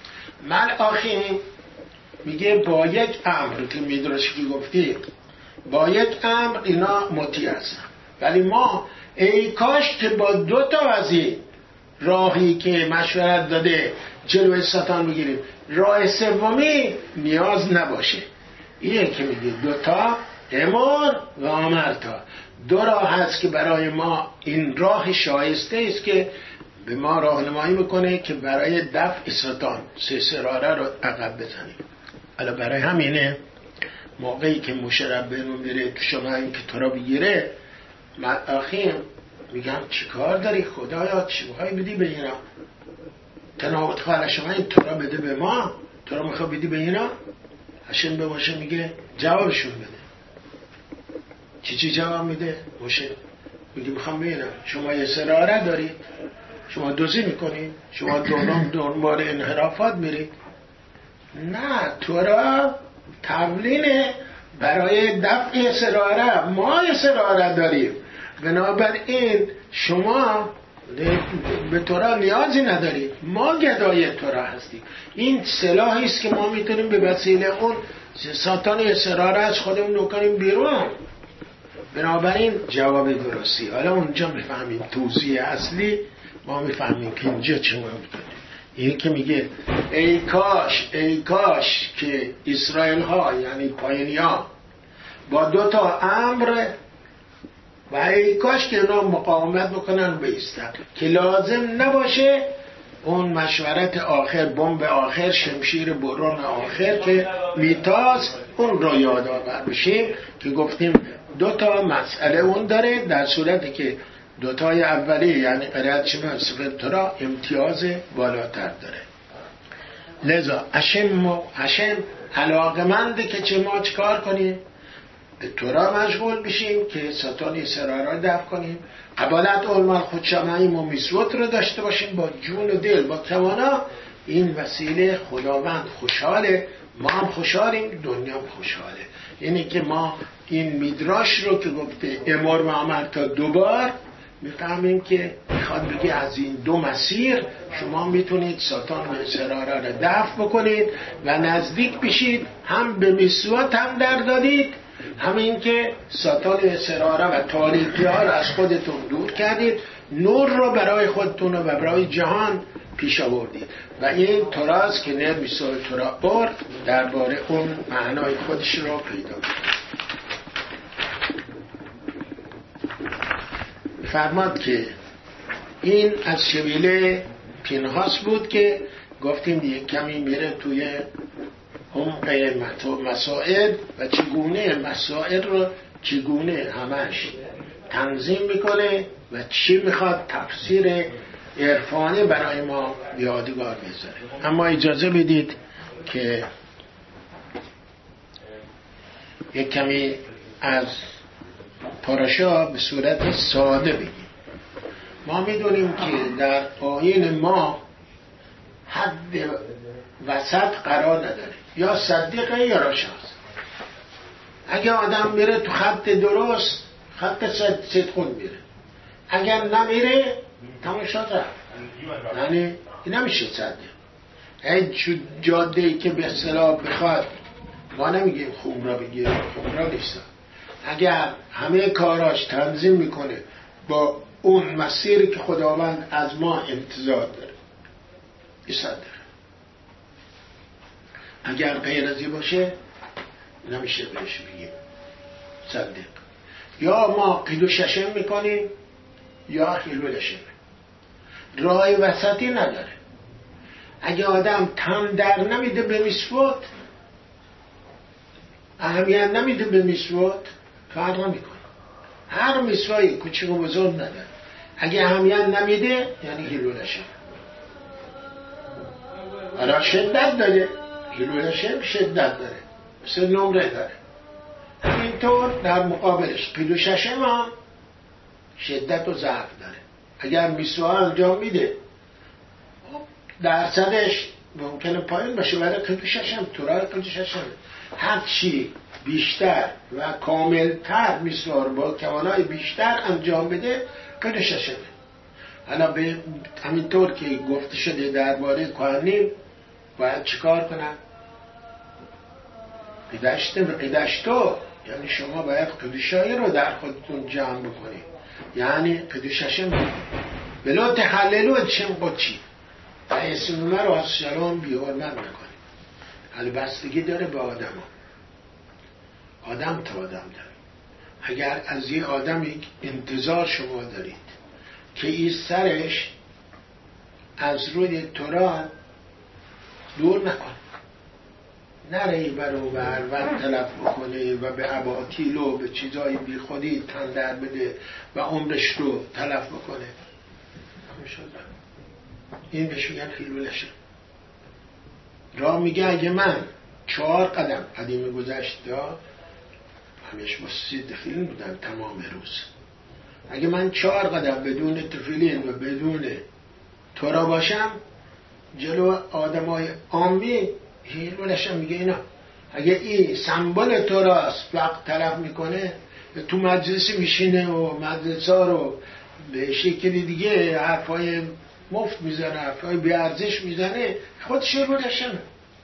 A: ملآخی میگه با یک امر که میدرشی گفتی، با یک امر اینا مطیع هستن، ولی ما ای کاش که با دو تا از این راهی که مشورت داده جلوی ستان بگیریم، راه سومی نیاز نباشه. اینه که میگه دوتا امر و آمرتا، دو راه هست که برای ما این راه شایسته است که به ما راهنمایی میکنه که برای دفع ستان سه سراره رو عقب بزنیم. حالا برای همینه موقعی که مشرب بهنون میره تو شما این که تو را بگیره، ملآخی میگم چی کار داری خدایا، چی بخوای بدی به اینا؟ تناوت خواهر شما این تو را بده به ما، تو را میخوای بدی به اینا؟ هشم به موشه میگه جوابشون بده. چی چی جواب میده؟ موشه میگه میخوام ببینم شما یه سراره دارید، شما دوزی میکنید، شما دونم دنبال انحرافات میرید. نه، تو را تمرینه برای دفع سراره، ما یه سراره داریم، بنابراین شما به تورا نیازی ندارید، ما گدای تورا هستیم. این سلاحی است که ما میتونیم به وسیله اون ساتان سراره از خودمون نکنیم بیرون. بنابراین جواب درستی. حالا اونجا میفهمیم توضیح اصلی، ما میفهمیم که اینجا چه معنی داره. این که میگه ای کاش ای کاش که اسرائیل ها یعنی پایینی ها با دو تا امر و ای کاش که اونا مقاومت بکنن و بایستن، که لازم نباشه اون مشورت آخر، بمب آخر، شمشیر برون آخر که میتاز، اون رو یادآور بشیم که گفتیم دو تا مسئله اون داره، در صورتی که دوتای اولی یعنی قرائت شما صفر تورا امتیاز بالاتر داره. لذا اشم اشم علاقمنده که چه ما چکار کنیم؟ به تورا مشغول بشیم که ستانی سرارا دفع کنیم، قبالت علمان خودشمعیم و میسوت رو داشته باشیم با جون و دل، با توانا. این وسیله خداوند خوشحاله، ما هم خوشحالیم، دنیا هم خوشحاله. یعنی که ما این میدراش رو که گفته امر و عمل تا دوبار میفهمیم که میخواد بگه از این دو مسیر شما میتونید ساتان و سراره رو دفع بکنید و نزدیک بشید، هم به میسوت هم در دادید، همین که ساتان سراره و تاریکی ها رو از خودتون دور کردید، نور رو برای خودتون و برای جهان پیش آوردید. و این توراست که نه میسوت تورا برد درباره اون معنای خودش رو پیدا کرد. فرماد که این از شبیله پینهاس بود که گفتیم یک کمی میره توی عمق مسائل و چگونه مسائل رو چگونه همش تنظیم میکنه و چی میخواد تفسیر عرفانی برای ما یادگار بذاره. اما اجازه بدید که یک کمی از پاراشا به صورت ساده بگیم. ما میدونیم که در آیین ما حد وسط قرار نداره، یا صدیقه یا راشاست. اگه آدم میره تو خط درست، خط صدقون میره، اگر نمیره تماشات رفت، یعنی نمیشه صدیق. این جاده ای که به اصطلاح بخواد، ما نمیگیم خوم را بگیره، خوم را نیست، اگر همه کاراش تنظیم میکنه با اون مسیری که خداوند از ما انتظار داره ایسا داره. اگر غیر از این باشه نمیشه بهش بگیم صدق. یا ما قید و ششم میکنیم یا حلول شم، راه وسطی نداره. اگه آدم تم در نمیده به مسواک، اهمیت نمیده به مسواک، فرق نمیکنه. هر مسواکی کوچیک و بزرگ نداره، اگه اهمیت نمیده یعنی حلول شم. آره شدت داره، حلول شم شدت داره، مثل نمره داره. همینطور در مقابلش قید و ششم هم شدت و ضعف داره. اگر مسواک انجام میده درصدش ممکنه پایین باشه، ولی قید و ششم طورای قید و ششم هر چی بیشتر و کاملتر مسواک با کمالای بیشتر انجام بده قید و ششمه. حالا به همینطور که گفته شده درباره کهنیم باید چیکار کنن؟ قیدشت و قیدشتو، یعنی شما باید قیدشایی رو در خودتون جمع بکنید، یعنی قید و ششم بلا تحللو چم قدچی و اسم رو از شرام بی‌حرمت نکنید. حالا بستگی داره به آدم ها. آدم تا آدم داره. اگر از یه آدمی انتظار شما دارید که این سرش از روی توران دور نکنه، نره برو بر و تلف بکنه و به اباطیل و به چیزای بی خودی تن در بده و عمرش رو تلف بکنه، این بهش میگن حلول شم. را میگه اگه من چهار قدم قدیم گذشته همیشه با سی تفیلین بودم تمام روز، اگه من چهار قدم بدون تفیلین و بدون تورا باشم جلو آدمای عامی حلول شم میگه اینا. اگه این سمبل توراست وقت طرف میکنه تو مجلسی میشینه و مجلسا رو به شکلی دیگه حرفای مفت میزنه، حرفای بی ارزش میزنه، خودش حلول شمه.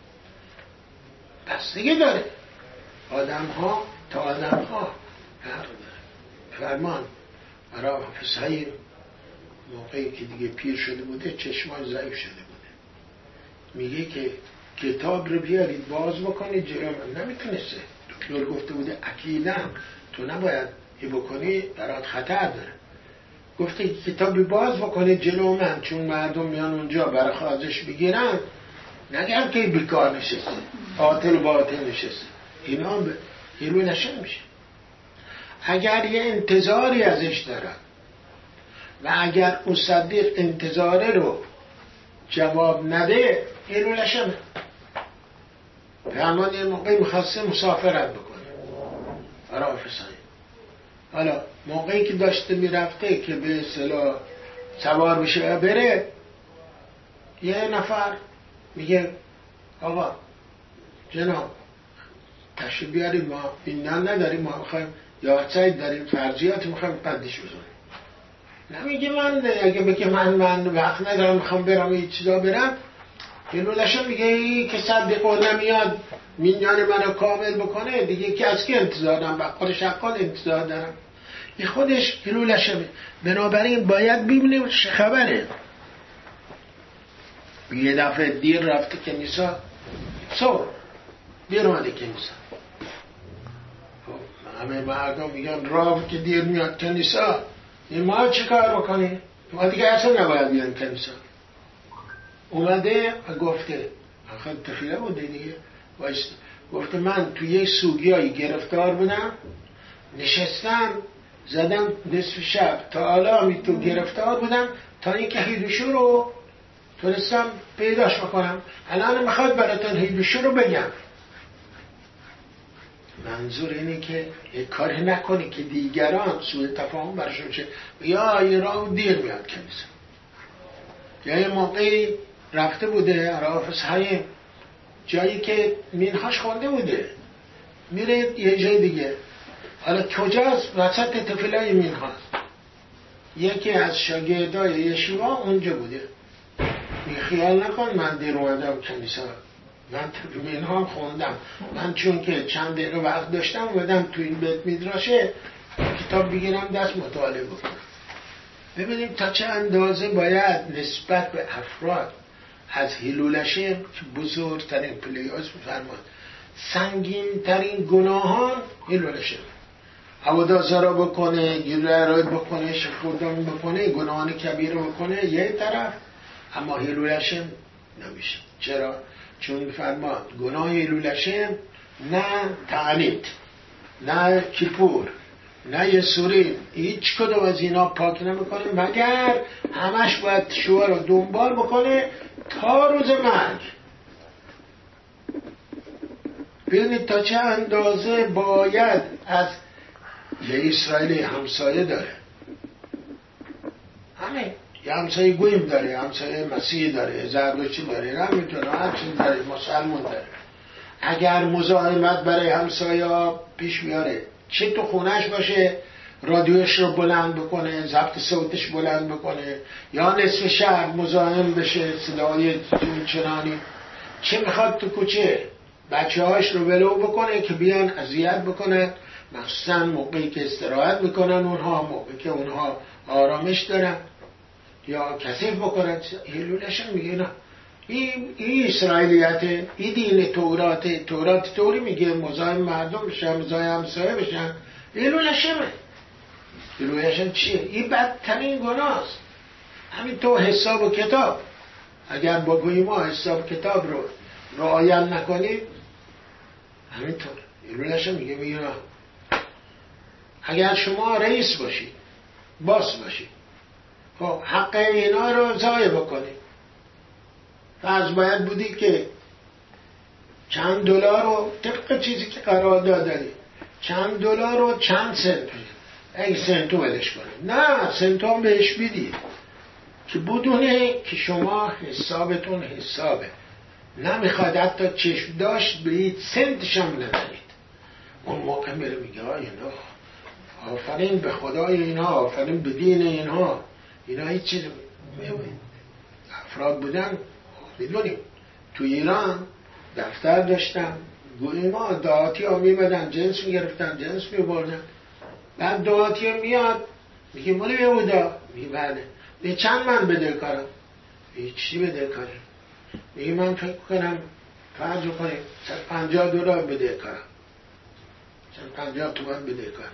A: بستگی داره. آدم ها تا آدم ها فرق داره. فرمان برای حافظ حیم موقعی که دیگه پیر شده بوده چشمای ضعیف شده بوده، میگه که کتاب رو بیارید باز بکنید جلو من. نمیتونسته، دکتر گفته بوده عقیدم تو نباید ای بکنی برات خطر داره. گفته کتابی باز بکنید جلو من، چون مردم میان اونجا برای خازش بگیرن، نگم که بیکار نشسته عاطل و باطل نشسته. اینا به حلول نشه میشه. اگر یه انتظاری ازش دارن و اگر اون صدیق انتظاره رو جواب نده حلول نشه. فرمان یه موقعی میخواسته مسافرت بکنه برای حافظایی. حالا موقعی که داشته میرفته که به اصطلاح سوار بشه و بره، یه نفر میگه آقا جناب تشریف بیاریم، ما این نم نداریم، ما میخوایم یادسایت داریم فرضیات میخوایم قدش بزنیم. نمیگه من اگه بگه من من وقت ندارم میخوام برم این چیزا برم، جلولش میگه ای که صدق نمیاد مینیان منو کامل بکنه دیگه که از که انتظار دارم، بقال شقال انتظار دارم. این خودش جلولش میگه. بنابراین باید ببینیم چه خبره. یه دفعه دیر رفته کنیسا، سو دیر اومده کنیسا، همه مردم میگن راه که دیر میاد کنیسا، این ما چه کار بکنیم؟ ما دیگه اصلا نباید بیان کنیسا. اومده و گفته آخه تفیله بوده دیگه، گفته من توی یه سوگیایی گرفتار بودم، نشستم زدم نصف شب تا حالا می تو گرفتار بودم تا اینکه هیدوشو رو تونستم پیداش بکنم. الان میخواد براتون هیدوشو رو بگم. منظور اینه که یک کاری نکنی که دیگران سوء تفاهم برشون شه، یا این راه دیر میاد کنیسا. یا یه موقعی رفته بوده حافظ حیم جایی که مینهاش خونده بوده، میره یه جای دیگه. حالا کجاست؟ وسط تفیلای مینهاست. یکی از شاگردای یشیوا اونجا بوده. می خیال نکن من دیر اومدم کنیسا، من مینها خوندم، من چون که چند دقیقه وقت داشتم اومدم تو این بیت میدراشه کتاب بگیرم دست مطالعه بکنم. ببینیم تا چه اندازه باید نسبت به افراد از هیلولشم که بزرگترین پلیاس بفرماد سنگین ترین گناهان هیلولشم هوادازارا بکنه، گیلو ارائد بکنه، شکردان بکنه، گناهان کبیر بکنه یه طرف، اما هیلولشم نمیشه. چرا؟ چون فرماد گناه هیلولشم نه تعلیت، نه کیپور، نه یسورین، هیچ کدوم از اینا پاک نمیکنه مگر همش باید شوهر رو دنبال بکنه تا روز مرگ. ببینید تا چه اندازه باید از یه اسرائیلی همسایه داره، همین یه همسایه گویم داره، همسایه مسیحی داره، زردشتی داره، نمیتونه هر چیز داره، مسلمان داره. اگر مزاحمت برای همسایه پیش میاره، چه تو خونش باشه رادیوش رو بلند بکنه، ضبط صوتش بلند بکنه، یا نصف شهر مزاحم بشه صدای چنانی، چه میخواد تو کوچه بچه هاش رو ولو بکنه که بیان اذیت بکنن، مخصوصا موقعی که استراحت میکنن اونها، موقعی که اونها آرامش دارن، یا کثیف بکنن. هیلولشم میگه نه، این این اسرائیلیته، این دین توراته، تورات طوری میگه مزاحم مردم بشن، مزاحم همسایه بشن. هیلولشمه. هیلولشم چیه؟ این بدترین گناهست. همین تو حساب و کتاب، اگر با گوی ما حساب کتاب رو رعایت نکنید همینطور. هیلولشم میگه میگه نه. اگر شما رئیس باشید، باس باشید، خب حق اینا رو ضایع بکنید. فرض باید بودی که چند دلار رو طبق چیزی که قرار دادنی چند دلار رو چند سنت بید. اگه سنتو ولش کنید، نه سنتو هم بهش بیدید که بدونه که شما حسابتون حسابه، نمیخواد حتی چشم داشت بهید سنتش هم ندارید. اون موقع میره میگه ها اینا آفرین به خدای اینها، آفرین به دین اینها، اینا هیچ چیز افراد بودن. میدونیم تو ایران دفتر داشتم، گویی ما دعاتی ها میمدن جنس میگرفتن، جنس میبردن. بعد دعاتی ها میاد میگه مالی یهودا، میگه بله، میگه چند من بده کارم؟ میگه چی بده کارم؟ میگه من فکر کنم فرض کنیم صد پنجاه دلار بده کارم، صد پنجاه تومن بده کارم.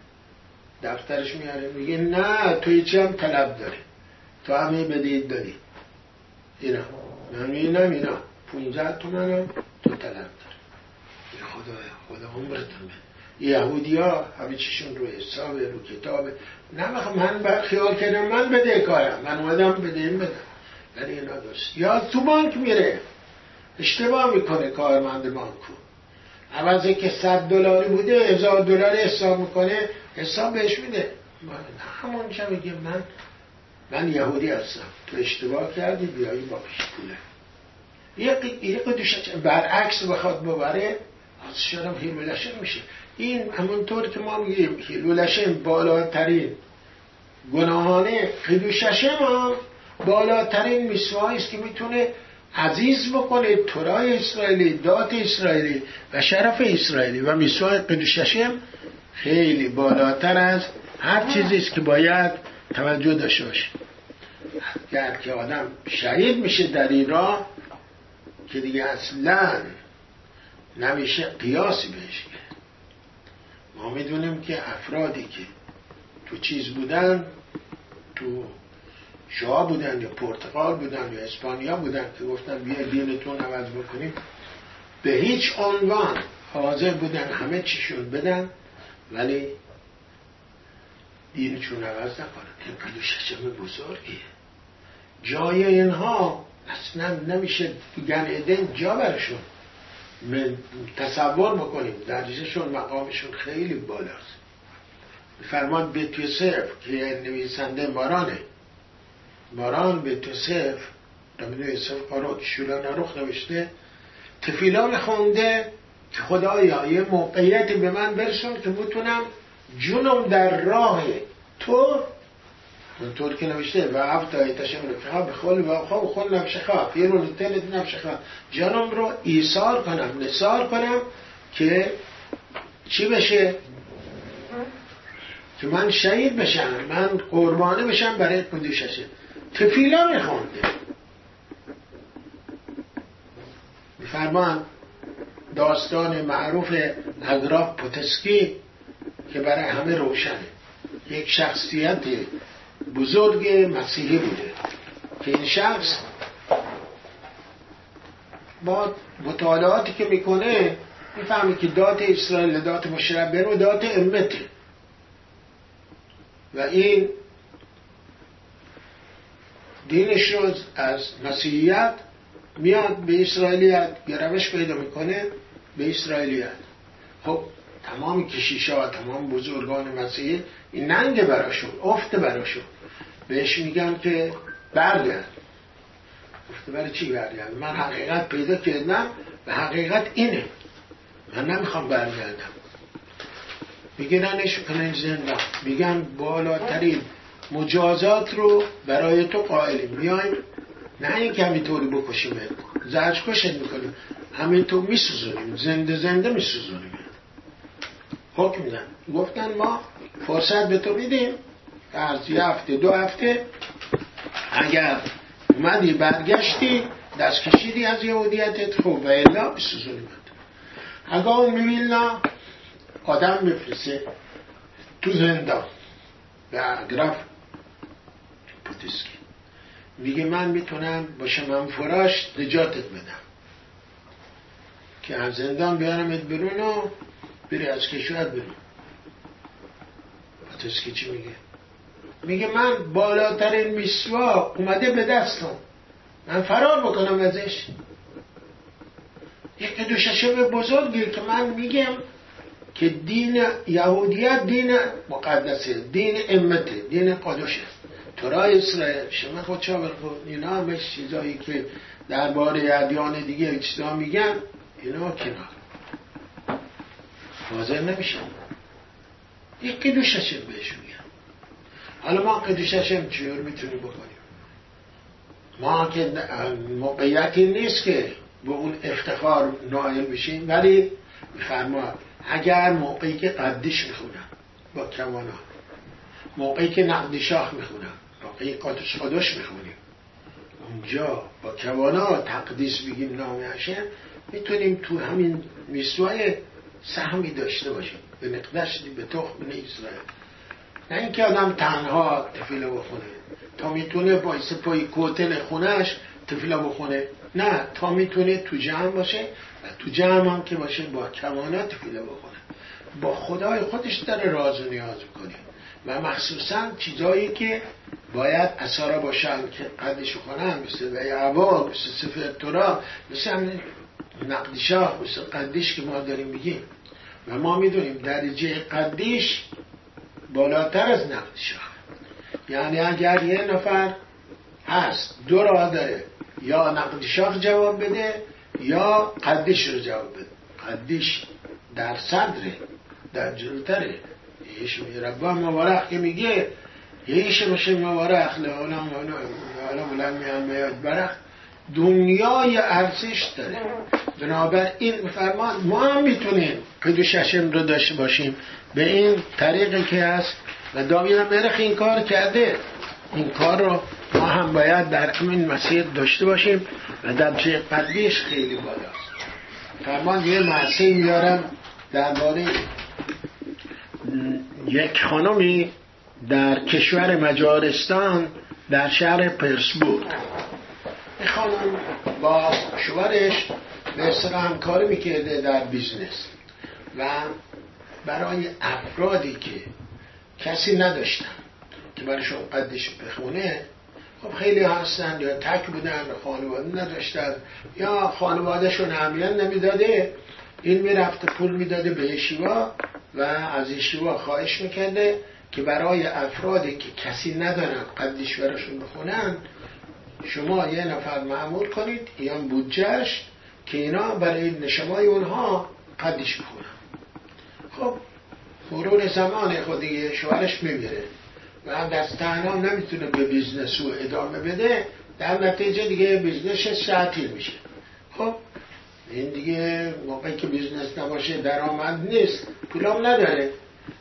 A: دفترش میاره میگه نه توی چی هم طلب داری، تو همه بدهید داری. اینا من میگم اینا پونزده تومن هم تو طلب داری. خدایا خدا عمرتون بده. یهودی ها همه چیشون رو حسابه، رو کتابه. نمیخوام من بر خیال کردم من بده کارم، من اومدم بدهیم بدم. ولی اینا دوست یا تو بانک میره اشتباه میکنه کارمند بانکو، عوضی که صد دلاری بوده هزار دلاری حساب میکنه، حساب بهش میده. همون چه میگه من من یهودی هستم، تو اشتباه کردی بیایی با پیش پوله. یه قدوشت برعکس بخواد ببره از شرم هیلولشم میشه. این همونطور که ما میگیم هیلولشم بالاترین گناهانه، قدوششم هم بالاترین میسوایی است که میتونه عزیز بکنه تورای اسرائیلی، دات اسرائیلی و شرف اسرائیلی. و میسوای قدوششم خیلی بالاتر از هر چیزی است که باید توجه داشته باشه. اگر که آدم شهید میشه در این راه که دیگه اصلا نمیشه قیاسی بهش کرد. ما میدونیم که افرادی که تو چیز بودن، تو شاه بودن یا پرتغال بودن یا اسپانیا بودن که گفتن بیا دینتون عوض بکنیم، به هیچ عنوان حاضر بودن همه چیشون بدن ولی دینشون عوض نکنن. این قدوششم بزرگیه. جای اینها اصلا نمیشه تو گن عدن جا برشون تصور بکنیم. درجهشون مقامشون خیلی بالاست. فرمان بیت یوسف که نویسنده مارانه، ماران بیت یوسف نمیدون یوسف قارو که شولان اروخ نوشته، تفیلان خونده که خدایا یه موقعیتی به من برسون که بتونم جونم در راه تو، اونطور که نوشته و افتای تشم رفقا بخولی و خواه بخول نفشخا فیرون تلت نفشخا، جانم رو ایثار کنم، نثار کنم که چی بشه؟ که من شهید بشم، من قربانی بشم برای قدوششه. تفیلا میخونده. میفرمان داستان معروف اگراف پوتسکی که برای همه روشنه، یک شخصیت بزرگ مسیحی بوده که این شخص با مطالعاتی که میکنه میفهمی که دات اسرائیل دات مشربه و دات امته و این دینش رو از مسیحیت میاد به اسرائیلیت، یه روش پیدا میکنه به اسرائیلیت. خب تمام کشیشا و تمام بزرگان مسیحی این ننگ براشون، افت براشون، بهش میگن که برگرد. افت برای چی برگرد؟ من حقیقت پیدا کردم و حقیقت اینه، من نمیخوام برگردم. میگیرنش کنن زندان، میگن بالاترین مجازات رو برای تو قائلیم، میایم نه اینکه همینطوری بکشیم زرج کشت میکنیم، همینطور میسوزونیم، زنده زنده میسوزونیم. حکم میدن، گفتن ما فرصت به تو میدیم از یه هفته دو هفته اگر اومدی برگشتی دست کشیدی از یهودیتت خوب و الا بسوزونیم. اگر اون میبینه آدم میفرسه تو زندان به اگراف پوتسکی، میگه من میتونم با شمن فراش نجاتت بدم که از زندان بیارمت بیرون و بری از کشور بیرون. پوتسکی چی میگه؟ میگه من بالاترین میسوا اومده به دستم، من فرار بکنم ازش؟ یک دوششم بزرگی که من میگم که دین یهودیت دین مقدسه، دین امته، دین قدوشه. تورای اسرائیل شما خود چا برخود اینا همش چیزایی که درباره ادیان دیگه چیزا میگن اینا کنار حاضر نمیشن. یک قدوششم بهش میگن. حالا ما قدوششم چیور میتونیم بکنیم؟ ما که موقعیتی نیست که به اون افتخار نائل بشیم، ولی میفرما اگر موقعی که قدیش میخونم با کوانا، موقعی که نقدی شاه میخونم، موقعی قادش قادش میخونیم، اونجا با کوانا تقدیس بگیم نام هشم، میتونیم تو همین میسوای سهمی داشته باشیم به نقدش به تخم اسرائیل. نه اینکه آدم تنها تفیله بخونه تا میتونه بایسه پای کوتل خونش تفیله بخونه، نه تا میتونه تو جمع باشه و تو جمع هم که باشه با کمانه تفیله بخونه، با خدای خودش داره راز و نیاز کنه و مخصوصا چیزایی که باید اثارا باشن که قدش کنن، مثل بیعوا، مثل سفر تورا، مثل همین نقدشاه، مثل قدیش که ما داریم میگیم و ما میدونیم درجه قدیش بالاتر از نقدشاه. یعنی اگر یه نفر هست دو راه داره، یا نقدشاه جواب بده یا قدیش رو جواب بده. قدیش در صدره، در جلوتره. یهش ربا مبارک که میگه یهش باشه مبارک لعالم لعالم بلند میان میاد برخ، دنیای ارزش داره. بنابر این فرمان ما هم میتونیم قدوش هشم رو داشته باشیم به این طریقی که هست و داوید مرخ این کار کرده. این کار رو ما هم باید در همین مسیر داشته باشیم و در چه قدیش خیلی بالاست. فرمان یه معصه میارم درباره یک خانمی در کشور مجارستان در شهر پرسبورگ. این خانم با شوهرش به اصطلاح همکاری میکرده در بیزنس و برای افرادی که کسی نداشتن که برایشون قدش بخونه، خب خیلی هستن یا تک بودن، خانواده نداشتن یا خانوادهشون اهمیت نمیداده، این میرفته پول میداده به یشیوا و از یشیوا خواهش میکنده که برای افرادی که کسی ندارن قدش براشون بخونن شما یه نفر معمول کنید یا بودجهش که اینا برای نشمای اونها قدش بخونن. خب مرور زمان خودی شوهرش میمیره و هم دست تنها نمیتونه به بیزنس رو ادامه بده، در نتیجه دیگه بیزنسش تعطیل میشه. خب این دیگه موقعی که بیزنس نباشه درآمد نیست، پولام نداره،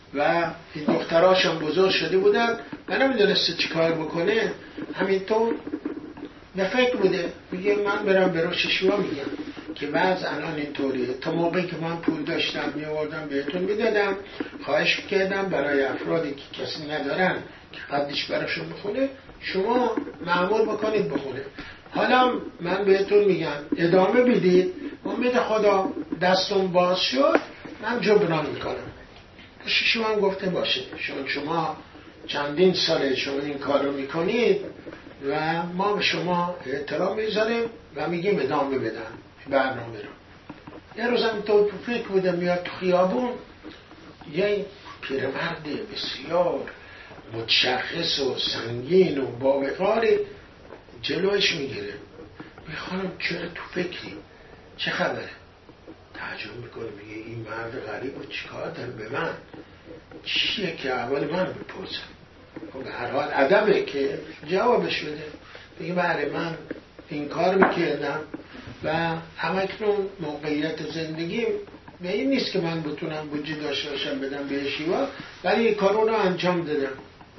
A: و این دختراش هم بزرگ شده بودن و نمیدونسته چی کار بکنه. همینطور به فکر بوده، میگه من برم به روششوا میگم که وضع الان اینطوریه. تا موقعی که من پول داشتم میوردم بهتون میدادم، خواهش میکردم برای افرادی که کسی ندارن که قدش براشون بخونه شما معمول بکنید بخونه. حالا من بهتون میگم ادامه بدید، امید خدا دستم باز شد من جبران میکنم. شما هم گفته باشه شما شما چندین ساله شما این کار رو میکنید و ما به شما احترام میذاریم و میگیم ادامه بدن برنامه رو. یه روزم تو فکر بودم میاد تو خیابون یه پیرمرد بسیار متشخص و سنگین و باوقاری جلوش میگیره. میخوانم چرا تو فکری؟ چه خبره؟ تعجب میکنه، میگه این مرد غریب رو چیکار داره به من؟ چیه که اول من بپرسم؟ خب به هر حال ادبه که جوابش بده. میگه بله من این کار میکردم و همکنون موقعیت زندگی به این نیست که من بتونم وجود داشته باشم بدم به شیوا، ولی این کارو رو انجام دادم.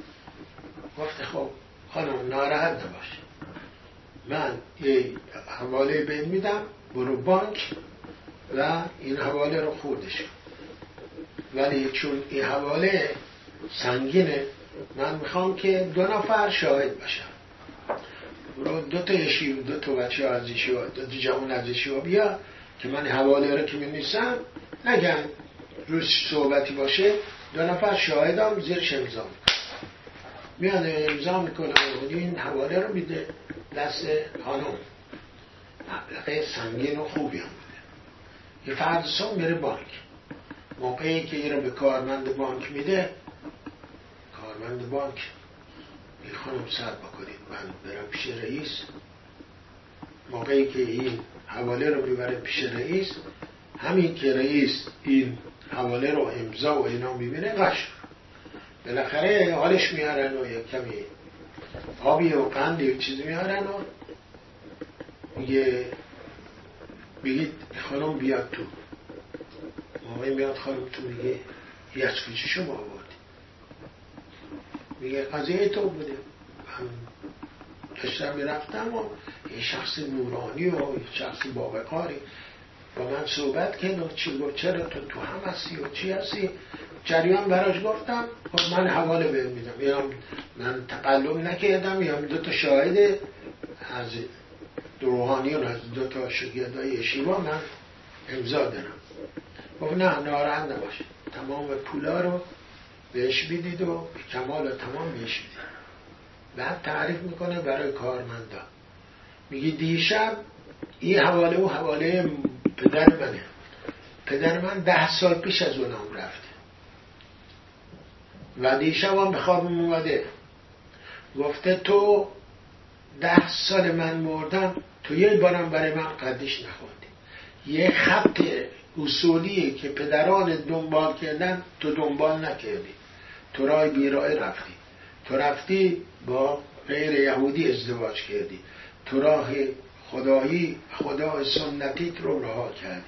A: گفته خب خانم ناراحت نباش، من یه حواله بین میدم برو بانک و این حواله رو خوردش کن، ولی چون این حواله سنگینه من میخوام که دو نفر شاهد باشم. برو دو تا یشیو دو تا بچه از یشیو دو تا جوان از یشیو بیا که من حواله رو که می‌نویسم نگن روش صحبتی باشه، دو نفر شاهدام زیرش امضا میکنه. میاد امضا میکنه و این حواله رو میده دست خانم. مبلغ سنگین و خوبی هم بوده. یه فرد سا میره بانک. موقعی که این رو به کارمند بانک میده، کارمند بانک این خانم صبر بکنید من برم پیش رئیس. موقعی که این حواله رو میبره پیش رئیس، همین که رئیس این حواله رو امضا و اینا میبینه قش بالاخره حالش میارن و یک کمی آبی و قندی و چیزی میارن و میگه بگید خانم بیاد تو. موقعی میاد خانم تو میگه یه از کجا شما آوردی؟ میگه قضیه تو بوده، من داشتم میرفتم و یه شخص نورانی و یه شخص باوقاری با من صحبت کرد و چی گفت چرا تو تو هم هستی و چی هستی؟ جریان براش گفتم خب من حواله بهم میدم، یا من تقلب نکردم یا دو تا شاهد از روحانیون از دو تا شاگردای شیوا من امضا دارم. گفت نه ناراحت نباشه، تمام پولا رو بهش بدید و به کمال و تمام بهش بدید. بعد تعریف میکنه برای کارمندا، میگه دیشب این حواله و حواله پدر منه، پدر من ده سال پیش از اونم رفته و دیشب هم به خوابم اومده گفته تو ده سال من مردم تو یه بارم برای من قدش نخوندی. یه خط اصولیه که پدران دنبال کردن تو دنبال نکردی، تو رای بیرای رفتی، تو رفتی با غیر یهودی ازدواج کردی، تو راه خدایی خدا سنتیت رو رها کردی.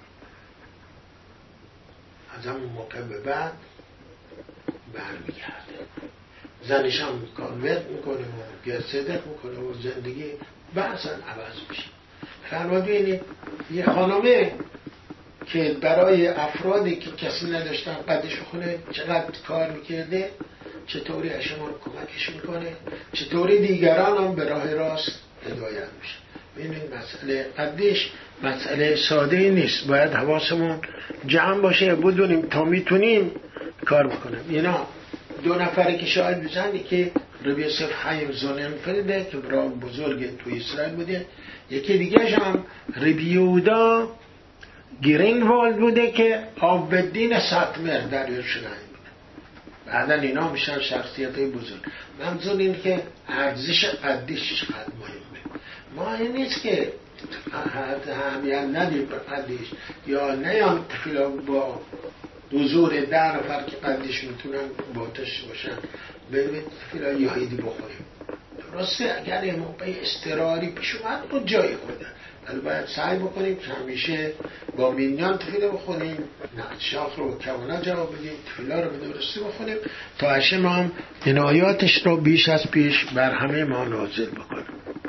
A: از همون موقع به بعد برمیگرده، زنش هم کانورت میکنه و گرسدق میکنه و زندگی بعضا عوض میشه. فرمودین یه خانمه که برای افرادی که کسی نداشتن قدش خونه چقدر کار میکرده، چطوری شما کمکش میکنه، چطوری دیگران هم به راه راست هدایت میشه. ببینید مسئله قدش مسئله ساده نیست، باید حواسمون جمع باشه بدونیم تا میتونیم کار بکنیم. اینا دو نفری که شاهد بزنی که ربی یوسف حیم زوننفلده که برای بزرگ توی اسرائیل بوده، یکی دیگه هم ربی یهودا گرینگوالد بوده که عابدین ساتمر در یرشلایم بوده. بعدا اینا میشن شخصیت بزرگ. منظور این که ارزش قدش چقدر مهمه. ما این نیست که اهمیت ندیم به قدش یا نیام تفیلا با حضور ده نفر که قدش میتونن باتش باشن ببینید تفیلا یهودی بخوریم. درسته اگر یه موقع استراری پیش اومد رو جای خودن، ولی باید سعی بکنیم که همیشه با مینیان تفیله بخونیم، نقشاخ رو کوانا جواب بدیم، تفیلا رو به درستی بخونیم تا هشم هم عنایاتش رو بیش از پیش بر همه ما نازل بکنیم.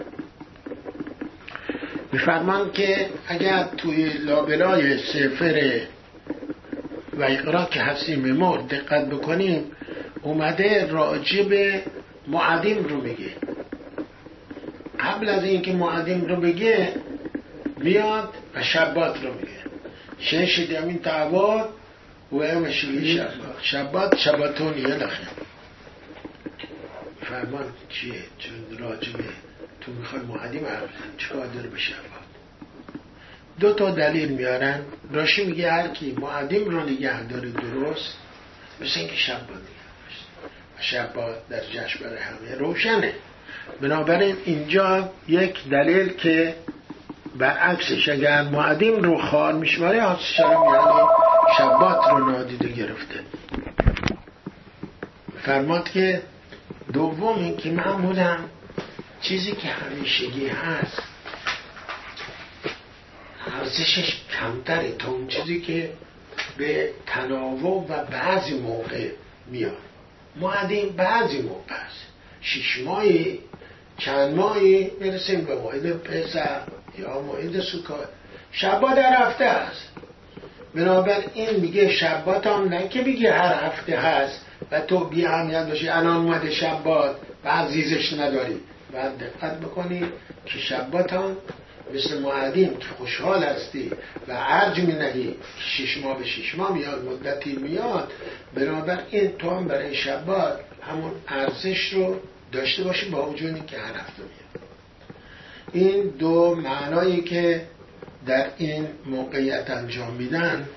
A: میفرمان که اگر توی لابلای سفر و اقرا که هستیم ما دقت بکنیم اومده راجع به معدیم رو میگه. قبل از اینکه معدیم رو بگه میاد و شبات رو میگه. شش دیمین تعواد و امشوی شبات شبات شباتون یه لخه فرمان چیه؟ چون راجع به تو میخوای معدیم عرض چکار داره به شبات؟ دو تا دلیل میارن. راشی میگه هر کی معدیم رو نگه داره درست مثل اینکه شبات نگه داشت و شبات در جشن برای همه روشنه. بنابراین اینجا یک دلیل که برعکسش اگر معدیم رو خال میشماره آسشارم یعنی شبات رو نادیده گرفته. فرماد که دوم این که معمولا چیزی که همیشگی هست ارزشش کمتره تا اون چیزی که به تناوب و بعضی موقع میاد. معدیم بعضی موقع هست شش ماهی چند ماهی میرسیم به موعد پسر یا موعد سوکار شبات در هفته هست. بنابراین میگه شبات هم نه که بگی هر هفته هست و تو بی اهمیت باشی الان اومده شبات و عزیزش نداری. باید دقت بکنی که شبات هم مثل معدیم که خوشحال هستی و ارج می نهی شش ماه به شش ماه میاد مدتی میاد. بنابراین تو هم برای شبات همون ارزش رو داشته باشی با وجودی که هر هفته میاد. این دو معنایی که در این موقعیت انجام میدن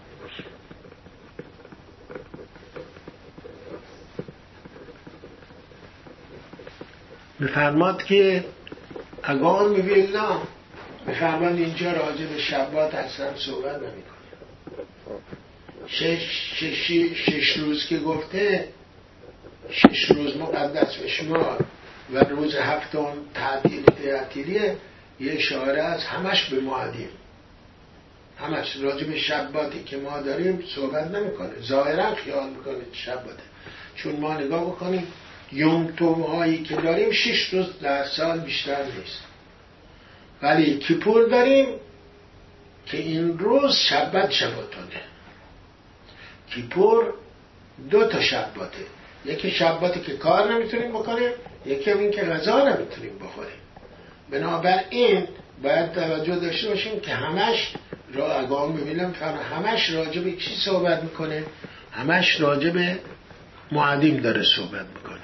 A: میفرماد که اگان میبیلنا میفرماد اینجا راجع به شبات اصلا صحبت نمی کنه. شش, شش, شش روز که گفته شش روز مقدس به شما و روز هفتم تعطیل تعطیلیه یه اشاره از همش به معدیم همش راجع به شباتی که ما داریم صحبت نمیکنه. ظاهرا خیال میکنه شباته چون ما نگاه بکنیم یوم توم هایی که داریم شش روز در سال بیشتر نیست ولی کیپور داریم که این روز شبات شباتونه. کیپور دو تا شباته یکی شباتی که کار نمیتونیم بکنیم یکی هم این که غذا نمیتونیم بخوریم. بنابراین باید توجه داشته باشیم که همش را اگام ببینم همش راجع به چی صحبت میکنه همش راجع به معدیم داره صحبت میکنه.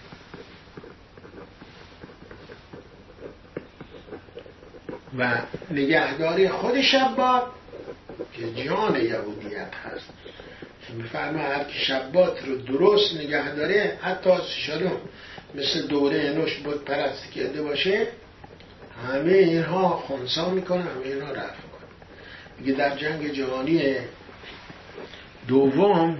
A: و نگهداری خود شبات که جان یهودیت هست که میفرما هر کی شبات رو درست نگه داره حتی سشالون مثل دوره انوش بود پرستی کرده باشه همه اینها خونسا میکنه همه اینها رفت میکنه. میگه در جنگ جهانی دوم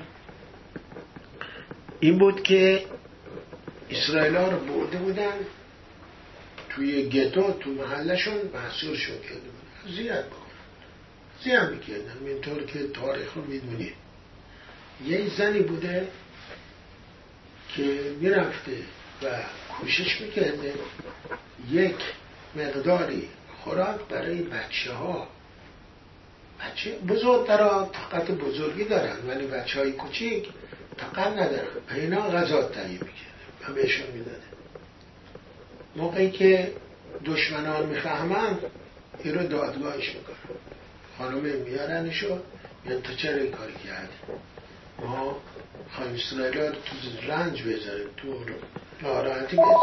A: این بود که اسرائیل ها رو برده بودن توی گتو تو محلشون محصورشون کرده بودن زیاد بکنن زیاد میکردن اینطور که تاریخ رو میدونی. یه زنی بوده که میرفته و کوشش میکرده یک مقداری خوراک برای بچه ها بچه بزرگ دارن طاقت بزرگی دارن ولی بچه های کوچیک طاقت ندارن اینا غذا تهیه میکرده و بهشون میداده. موقعی که دشمنان میفهمن این رو دادگاهش میکنن خانومه میارنشو میان تا چرا این کاری کردی ما خواهیم اسرائیل رو تو رنج بذاریم تو ناراحتی بذاریم.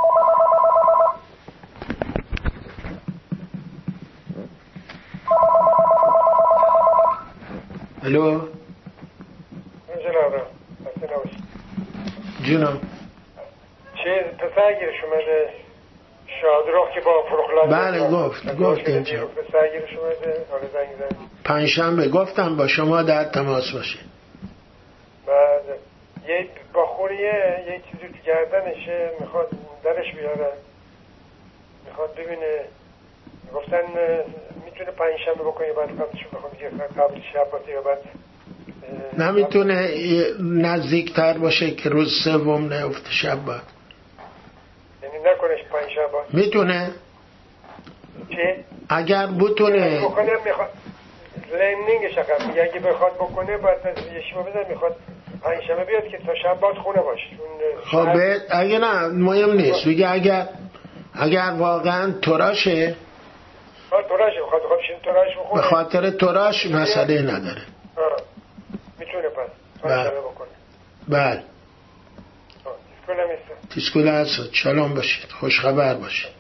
A: الو
B: جنابم اصلا نباشید
A: جناب
B: چیز پسر گیرش اومده شادروخ که با فروخلان
A: بله گفت گفت اینجا
B: پسر گیرش اومده حالا زنگ زن
A: پنجشنبه گفتم با شما در تماس باشه.
B: بعد یه باخوریه یه چیزی تو گردنشه میخواد درش بیاره میخواد ببینه گفتن میتونه پنجشنبه بکنه بعد قبلش بخوام دیگه قبل شبات یا بعد
A: نمیتونه نزدیکتر باشه که روز سوم نیفته شبات،
B: یعنی نکنش پنجشنبه
A: میتونه
B: چی؟
A: اگر بتونه
B: بکنه میخواد لندینگش اقل میگه اگه بخواد بکنه باید یه شیما بزن میخواد پنجشنبه بیاد که تا شب باید خونه باشه.
A: خب اگه نه مهم نیست بگه اگر اگر واقعا تراشه
B: ها تراش بخواد بخواد شین تراش بخونه
A: به خاطر تراش مسئله نداره
B: ها میتونه پس پنجشنبه بکنه.
A: بله
B: ها تیسکوله میسته
A: تیسکوله هست. شلام باشید، خوش خبر باشید.